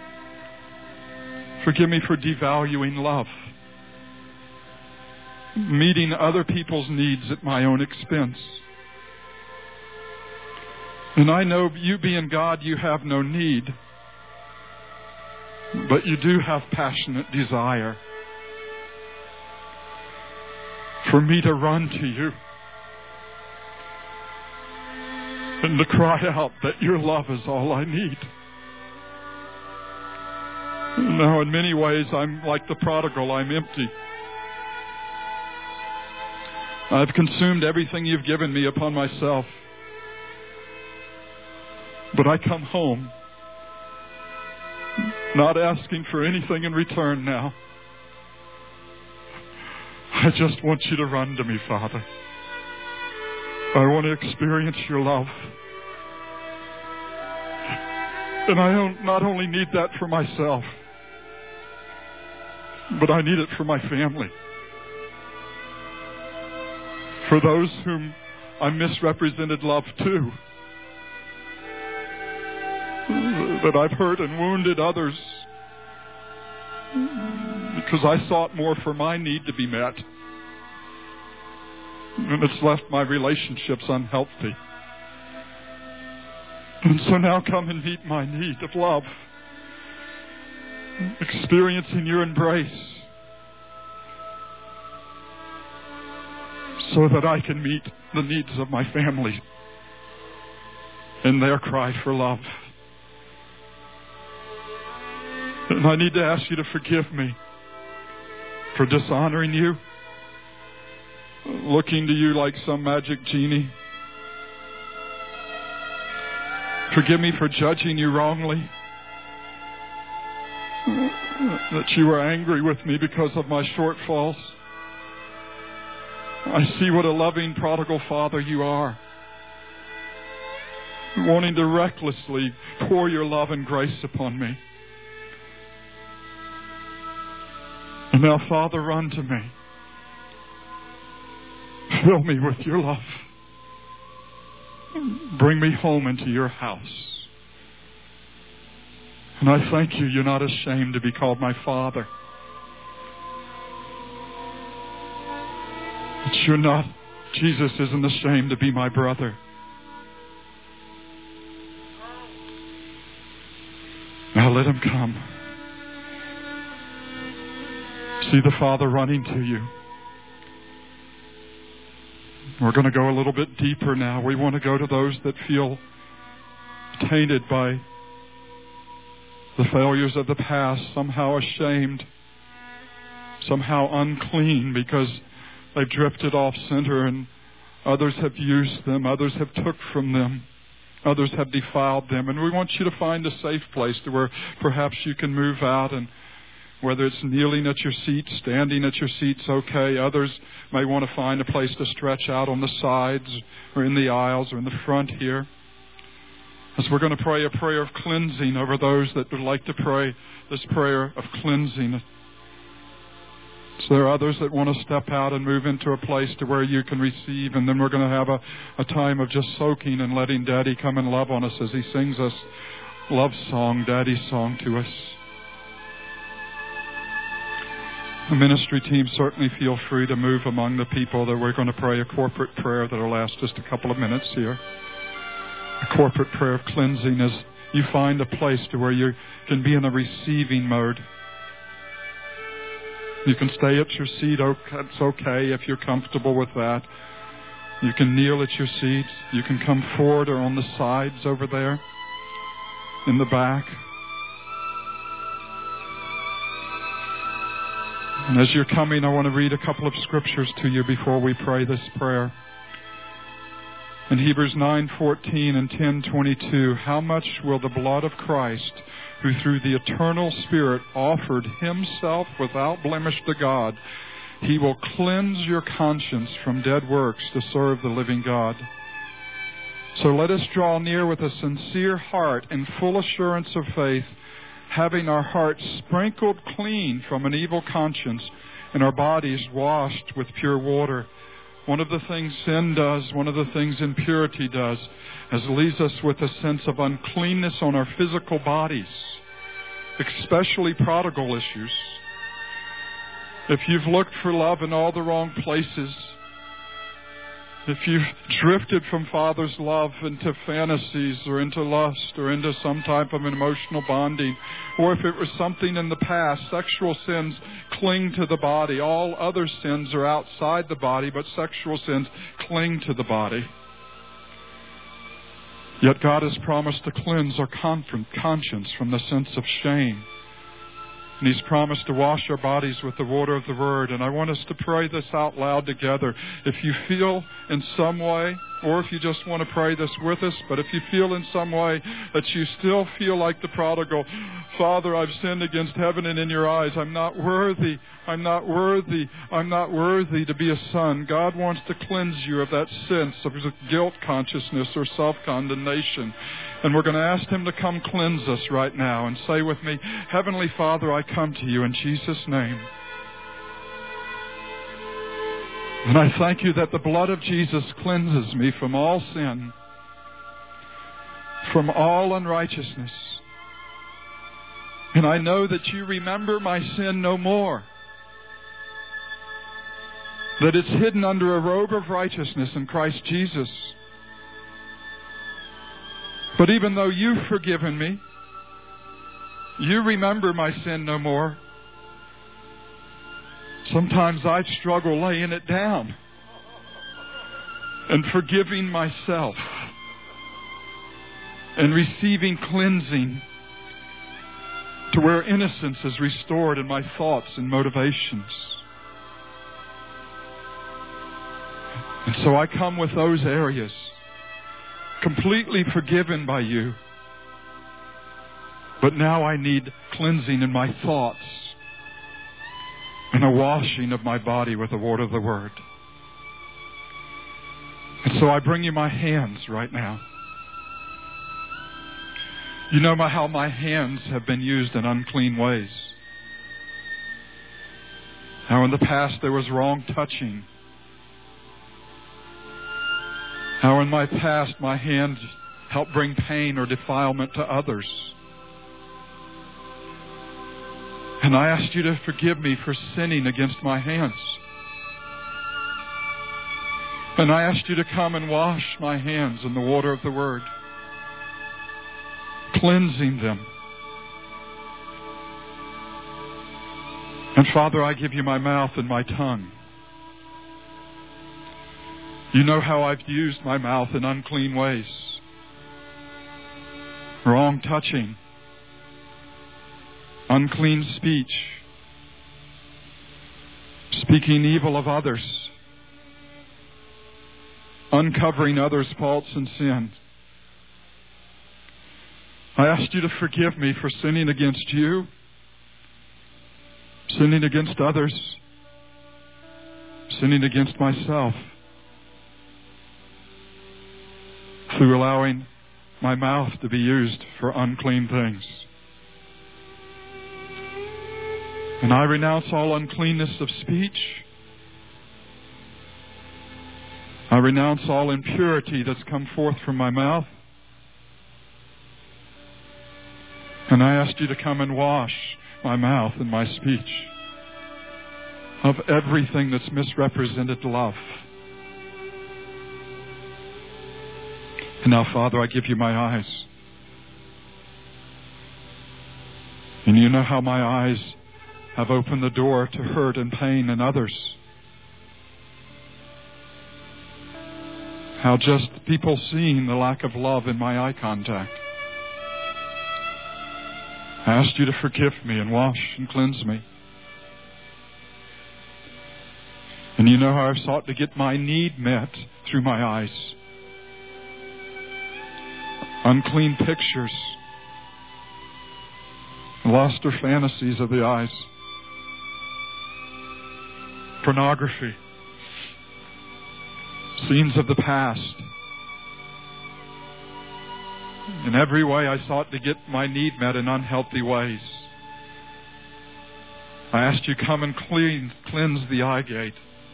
Forgive me for devaluing love. Meeting other people's needs at my own expense. And I know you being God, you have no need. But you do have passionate desire for me to run to you and to cry out that your love is all I need. Now, in many ways, I'm like the prodigal. I'm empty. I've consumed everything you've given me upon myself. But I come home not asking for anything in return now. I just want you to run to me, Father. I want to experience your love. And I don't not only need that for myself, but I need it for my family. For those whom I misrepresented love to. That I've hurt and wounded others because I sought more for my need to be met. And it's left my relationships unhealthy. And so now come and meet my need of love experiencing your embrace so that I can meet the needs of my family in their cry for love. And I need to ask you to forgive me for dishonoring you, looking to you like some magic genie. Forgive me for judging you wrongly, that you were angry with me because of my shortfalls. I see what a loving prodigal father you are, wanting to recklessly pour your love and grace upon me. And now, Father, run to me. Fill me with your love. Bring me home into your house. And I thank you, you're not ashamed to be called my Father. That you're not, Jesus isn't ashamed to be my brother. Now let him come. See the Father running to you. We're going to go a little bit deeper now. We want to go to those that feel tainted by the failures of the past, somehow ashamed, somehow unclean because they've drifted off center and others have used them, others have took from them, others have defiled them. And we want you to find a safe place to where perhaps you can move out, and whether it's kneeling at your seat, standing at your seat's okay. Others may want to find a place to stretch out on the sides or in the aisles or in the front here. As we're going to pray a prayer of cleansing over those that would like to pray this prayer of cleansing. So there are others that want to step out and move into a place to where you can receive. And then we're going to have a time of just soaking and letting Daddy come and love on us as he sings us love song, Daddy's song to us. The ministry team, certainly feel free to move among the people that we're going to pray a corporate prayer that will last just a couple of minutes here. A corporate prayer of cleansing as you find a place to where you can be in a receiving mode. You can stay at your seat. It's okay if you're comfortable with that. You can kneel at your seat. You can come forward or on the sides over there in the back. And as you're coming, I want to read a couple of scriptures to you before we pray this prayer. In Hebrews 9:14 and 10:22, how much will the blood of Christ, who through the eternal Spirit offered himself without blemish to God, he will cleanse your conscience from dead works to serve the living God. So let us draw near with a sincere heart and full assurance of faith, having our hearts sprinkled clean from an evil conscience and our bodies washed with pure water. One of the things sin does, one of the things impurity does, is leaves us with a sense of uncleanness on our physical bodies, especially prodigal issues. If you've looked for love in all the wrong places, if you've drifted from Father's love into fantasies or into lust or into some type of an emotional bonding, or if it was something in the past, sexual sins cling to the body. All other sins are outside the body, but sexual sins cling to the body. Yet God has promised to cleanse our conscience from the sense of shame. And He's promised to wash our bodies with the water of the Word. And I want us to pray this out loud together. If you feel in some way, or if you just want to pray this with us, but if you feel in some way that you still feel like the prodigal, Father, I've sinned against heaven and in your eyes. I'm not worthy. I'm not worthy. I'm not worthy to be a son. God wants to cleanse you of that sense of guilt consciousness or self-condemnation. And we're going to ask Him to come cleanse us right now. And say with me, Heavenly Father, I come to you in Jesus' name. And I thank you that the blood of Jesus cleanses me from all sin, from all unrighteousness. And I know that you remember my sin no more. That it's hidden under a robe of righteousness in Christ Jesus. But even though you've forgiven me, You remember my sin no more. Sometimes I struggle laying it down and forgiving myself and receiving cleansing to where innocence is restored in my thoughts and motivations. And so I come with those areas, completely forgiven by you. But now I need cleansing in my thoughts and a washing of my body with the water of the Word. And so I bring you my hands right now. You know how my hands have been used in unclean ways. How in the past there was wrong touching. How in my past my hands helped bring pain or defilement to others. And I asked you to forgive me for sinning against my hands. And I asked you to come and wash my hands in the water of the Word, cleansing them. And Father, I give you my mouth and my tongue. You know how I've used my mouth in unclean ways. Wrong touching. Unclean speech. Speaking evil of others. Uncovering others' faults and sins. I asked you to forgive me for sinning against you, sinning against others, sinning against myself, through allowing my mouth to be used for unclean things. And I renounce all uncleanness of speech. I renounce all impurity that's come forth from my mouth. And I ask you to come and wash my mouth and my speech of everything that's misrepresented love. And now, Father, I give you my eyes. And you know how my eyes have opened the door to hurt and pain in others. How just people seeing the lack of love in my eye contact. I asked you to forgive me and wash and cleanse me. And you know how I've sought to get my need met through my eyes. Unclean pictures, lust or fantasies of the eyes, pornography, scenes of the past. In every way I sought to get my need met in unhealthy ways. I asked you come and cleanse the eye gate.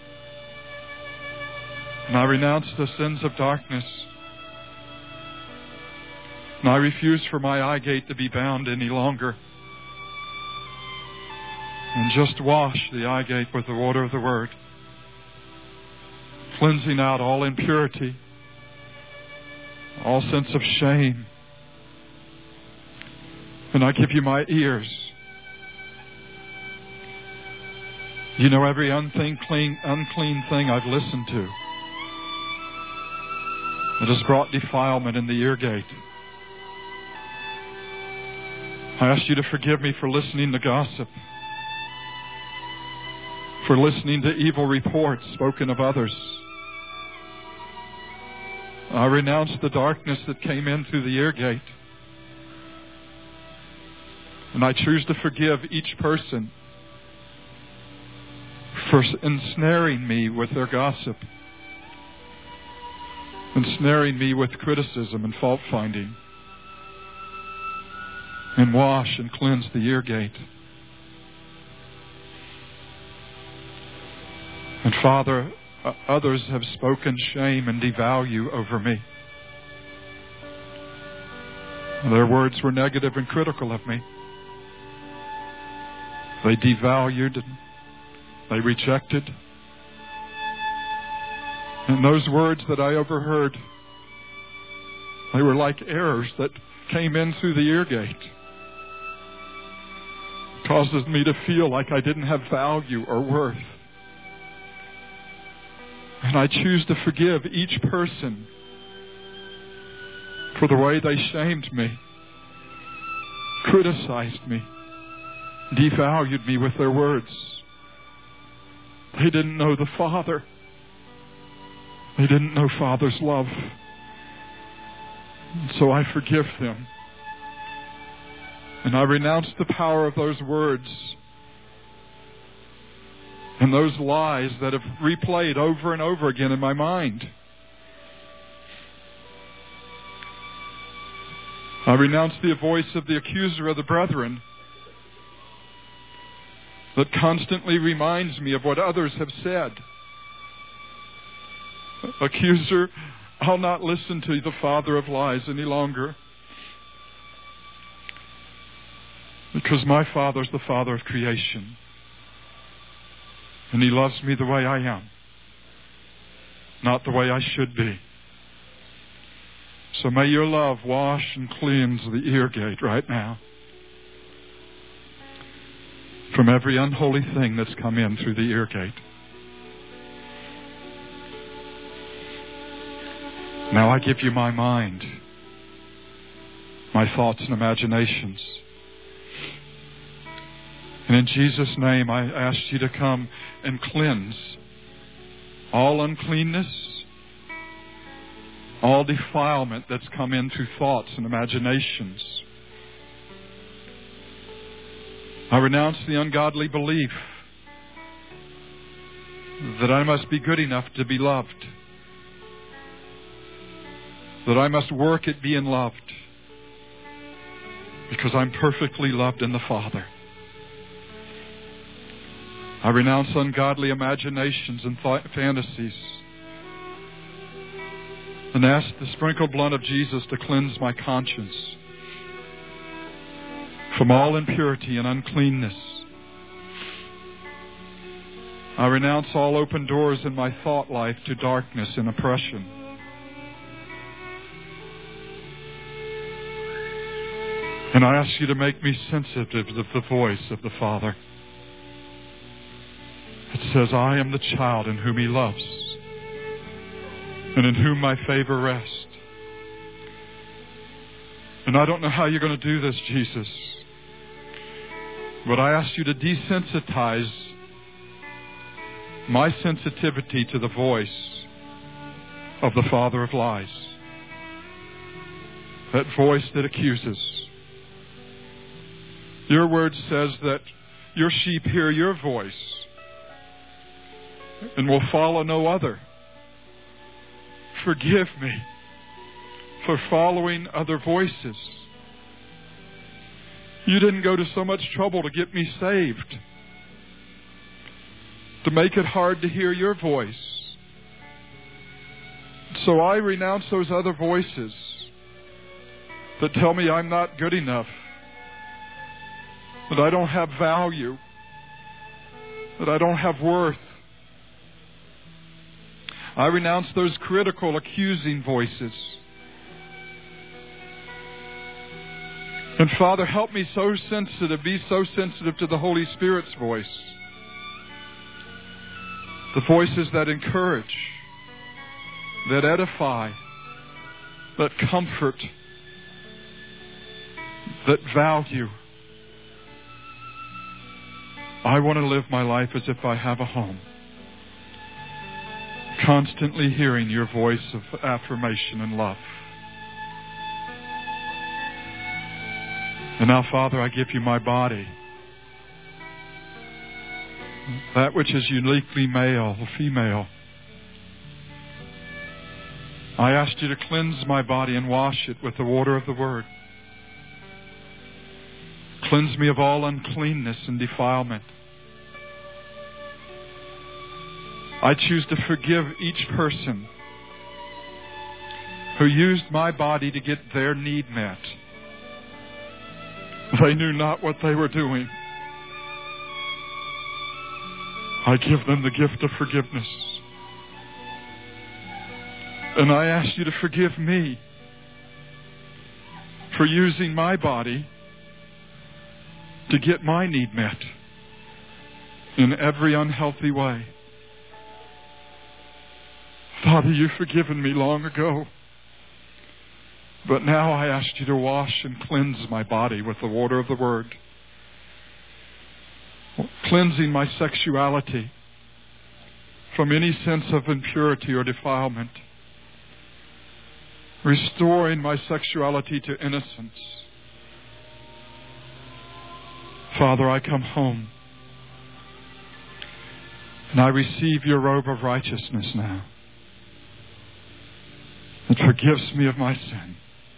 And I renounce the sins of darkness. And I refuse for my eye gate to be bound any longer. And just wash the eye gate with the water of the Word, cleansing out all impurity, all sense of shame. And I give you my ears. You know every unclean thing I've listened to that has brought defilement in the ear gate. I ask you to forgive me for listening to gossip, for listening to evil reports spoken of others. I renounce the darkness that came in through the ear gate. And I choose to forgive each person for ensnaring me with their gossip, ensnaring me with criticism and fault-finding. And wash and cleanse the ear gate. And Father, others have spoken shame and devalue over me. Their words were negative and critical of me. They devalued and they rejected. And those words that I overheard, they were like errors that came in through the ear gate. causes me to feel like I didn't have value or worth. And I choose to forgive each person for the way they shamed me, criticized me, devalued me with their words. They didn't know the Father. They didn't know Father's love. And so I forgive them. And I renounce the power of those words and those lies that have replayed over and over again in my mind. I renounce the voice of the accuser of the brethren that constantly reminds me of what others have said. Accuser, I'll not listen to the father of lies any longer, because my Father's the Father of creation, and He loves me the way I am, not the way I should be. So may your love wash and cleanse the ear gate right now from every unholy thing that's come in through the ear gate. Now I give you my mind, my thoughts and imaginations. And in Jesus' name, I ask you to come and cleanse all uncleanness, all defilement that's come in through thoughts and imaginations. I renounce the ungodly belief that I must be good enough to be loved, that I must work at being loved, because I'm perfectly loved in the Father. I renounce ungodly imaginations and fantasies, and ask the sprinkled blood of Jesus to cleanse my conscience from all impurity and uncleanness. I renounce all open doors in my thought life to darkness and oppression. And I ask you to make me sensitive to the voice of the Father. It says, I am the child in whom He loves, and in whom my favor rests. And I don't know how you're going to do this, Jesus, but I ask you to desensitize my sensitivity to the voice of the father of lies, that voice that accuses. Your word says that your sheep hear your voice and will follow no other. Forgive me for following other voices. You didn't go to so much trouble to get me saved, to make it hard to hear your voice. So I renounce those other voices that tell me I'm not good enough, that I don't have value, that I don't have worth. I renounce those critical, accusing voices. And Father, help me be so sensitive to the Holy Spirit's voice. The voices that encourage, that edify, that comfort, that value. I want to live my life as if I have a home, constantly hearing your voice of affirmation and love. And now, Father, I give you my body, that which is uniquely male, female. I ask you to cleanse my body and wash it with the water of the Word. Cleanse me of all uncleanness and defilement. I choose to forgive each person who used my body to get their need met. They knew not what they were doing. I give them the gift of forgiveness. And I ask you to forgive me for using my body to get my need met in every unhealthy way. Father, you've forgiven me long ago. But now I ask you to wash and cleanse my body with the water of the Word. Cleansing my sexuality from any sense of impurity or defilement. Restoring my sexuality to innocence. Father, I come home. And I receive your robe of righteousness now. It forgives me of my sin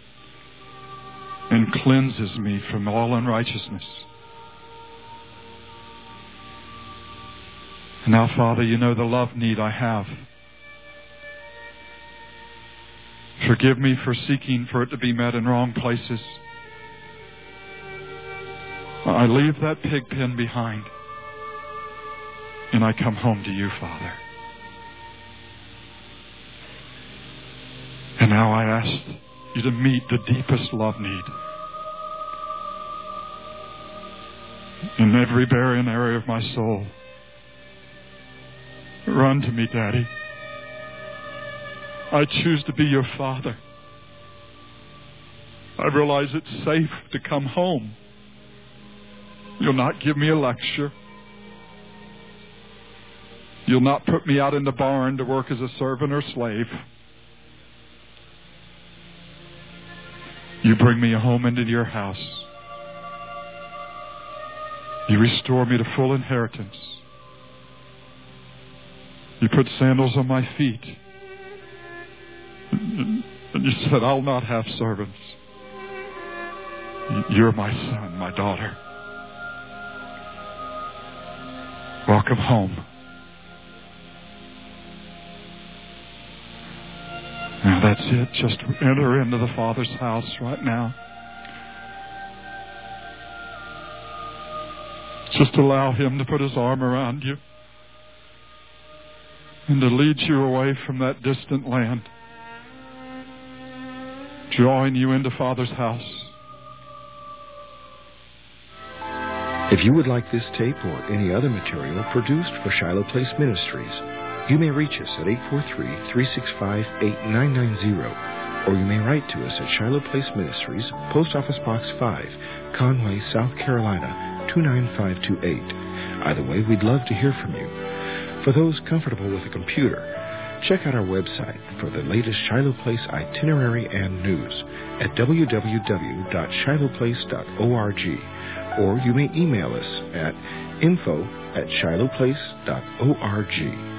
and cleanses me from all unrighteousness. And now, Father, you know the love need I have. Forgive me for seeking for it to be met in wrong places. I leave that pig pen behind, and I come home to you, Father. And now I ask you to meet the deepest love need in every barren area of my soul. Run to me, Daddy. I choose to be your father. I realize it's safe to come home. You'll not give me a lecture. You'll not put me out in the barn to work as a servant or slave. You bring me home into your house. You restore me to full inheritance. You put sandals on my feet. And you said, I'll not have servants. You're my son, my daughter. Welcome home. Now that's it. Just enter into the Father's house right now. Just allow Him to put His arm around you and to lead you away from that distant land, drawing you into Father's house. If you would like this tape or any other material produced for Shiloh Place Ministries, you may reach us at 843-365-8990, or you may write to us at Shiloh Place Ministries, Post Office Box 5, Conway, South Carolina, 29528. Either way, we'd love to hear from you. For those comfortable with a computer, check out our website for the latest Shiloh Place itinerary and news at www.shilohplace.org, or you may email us at info@shilohplace.org.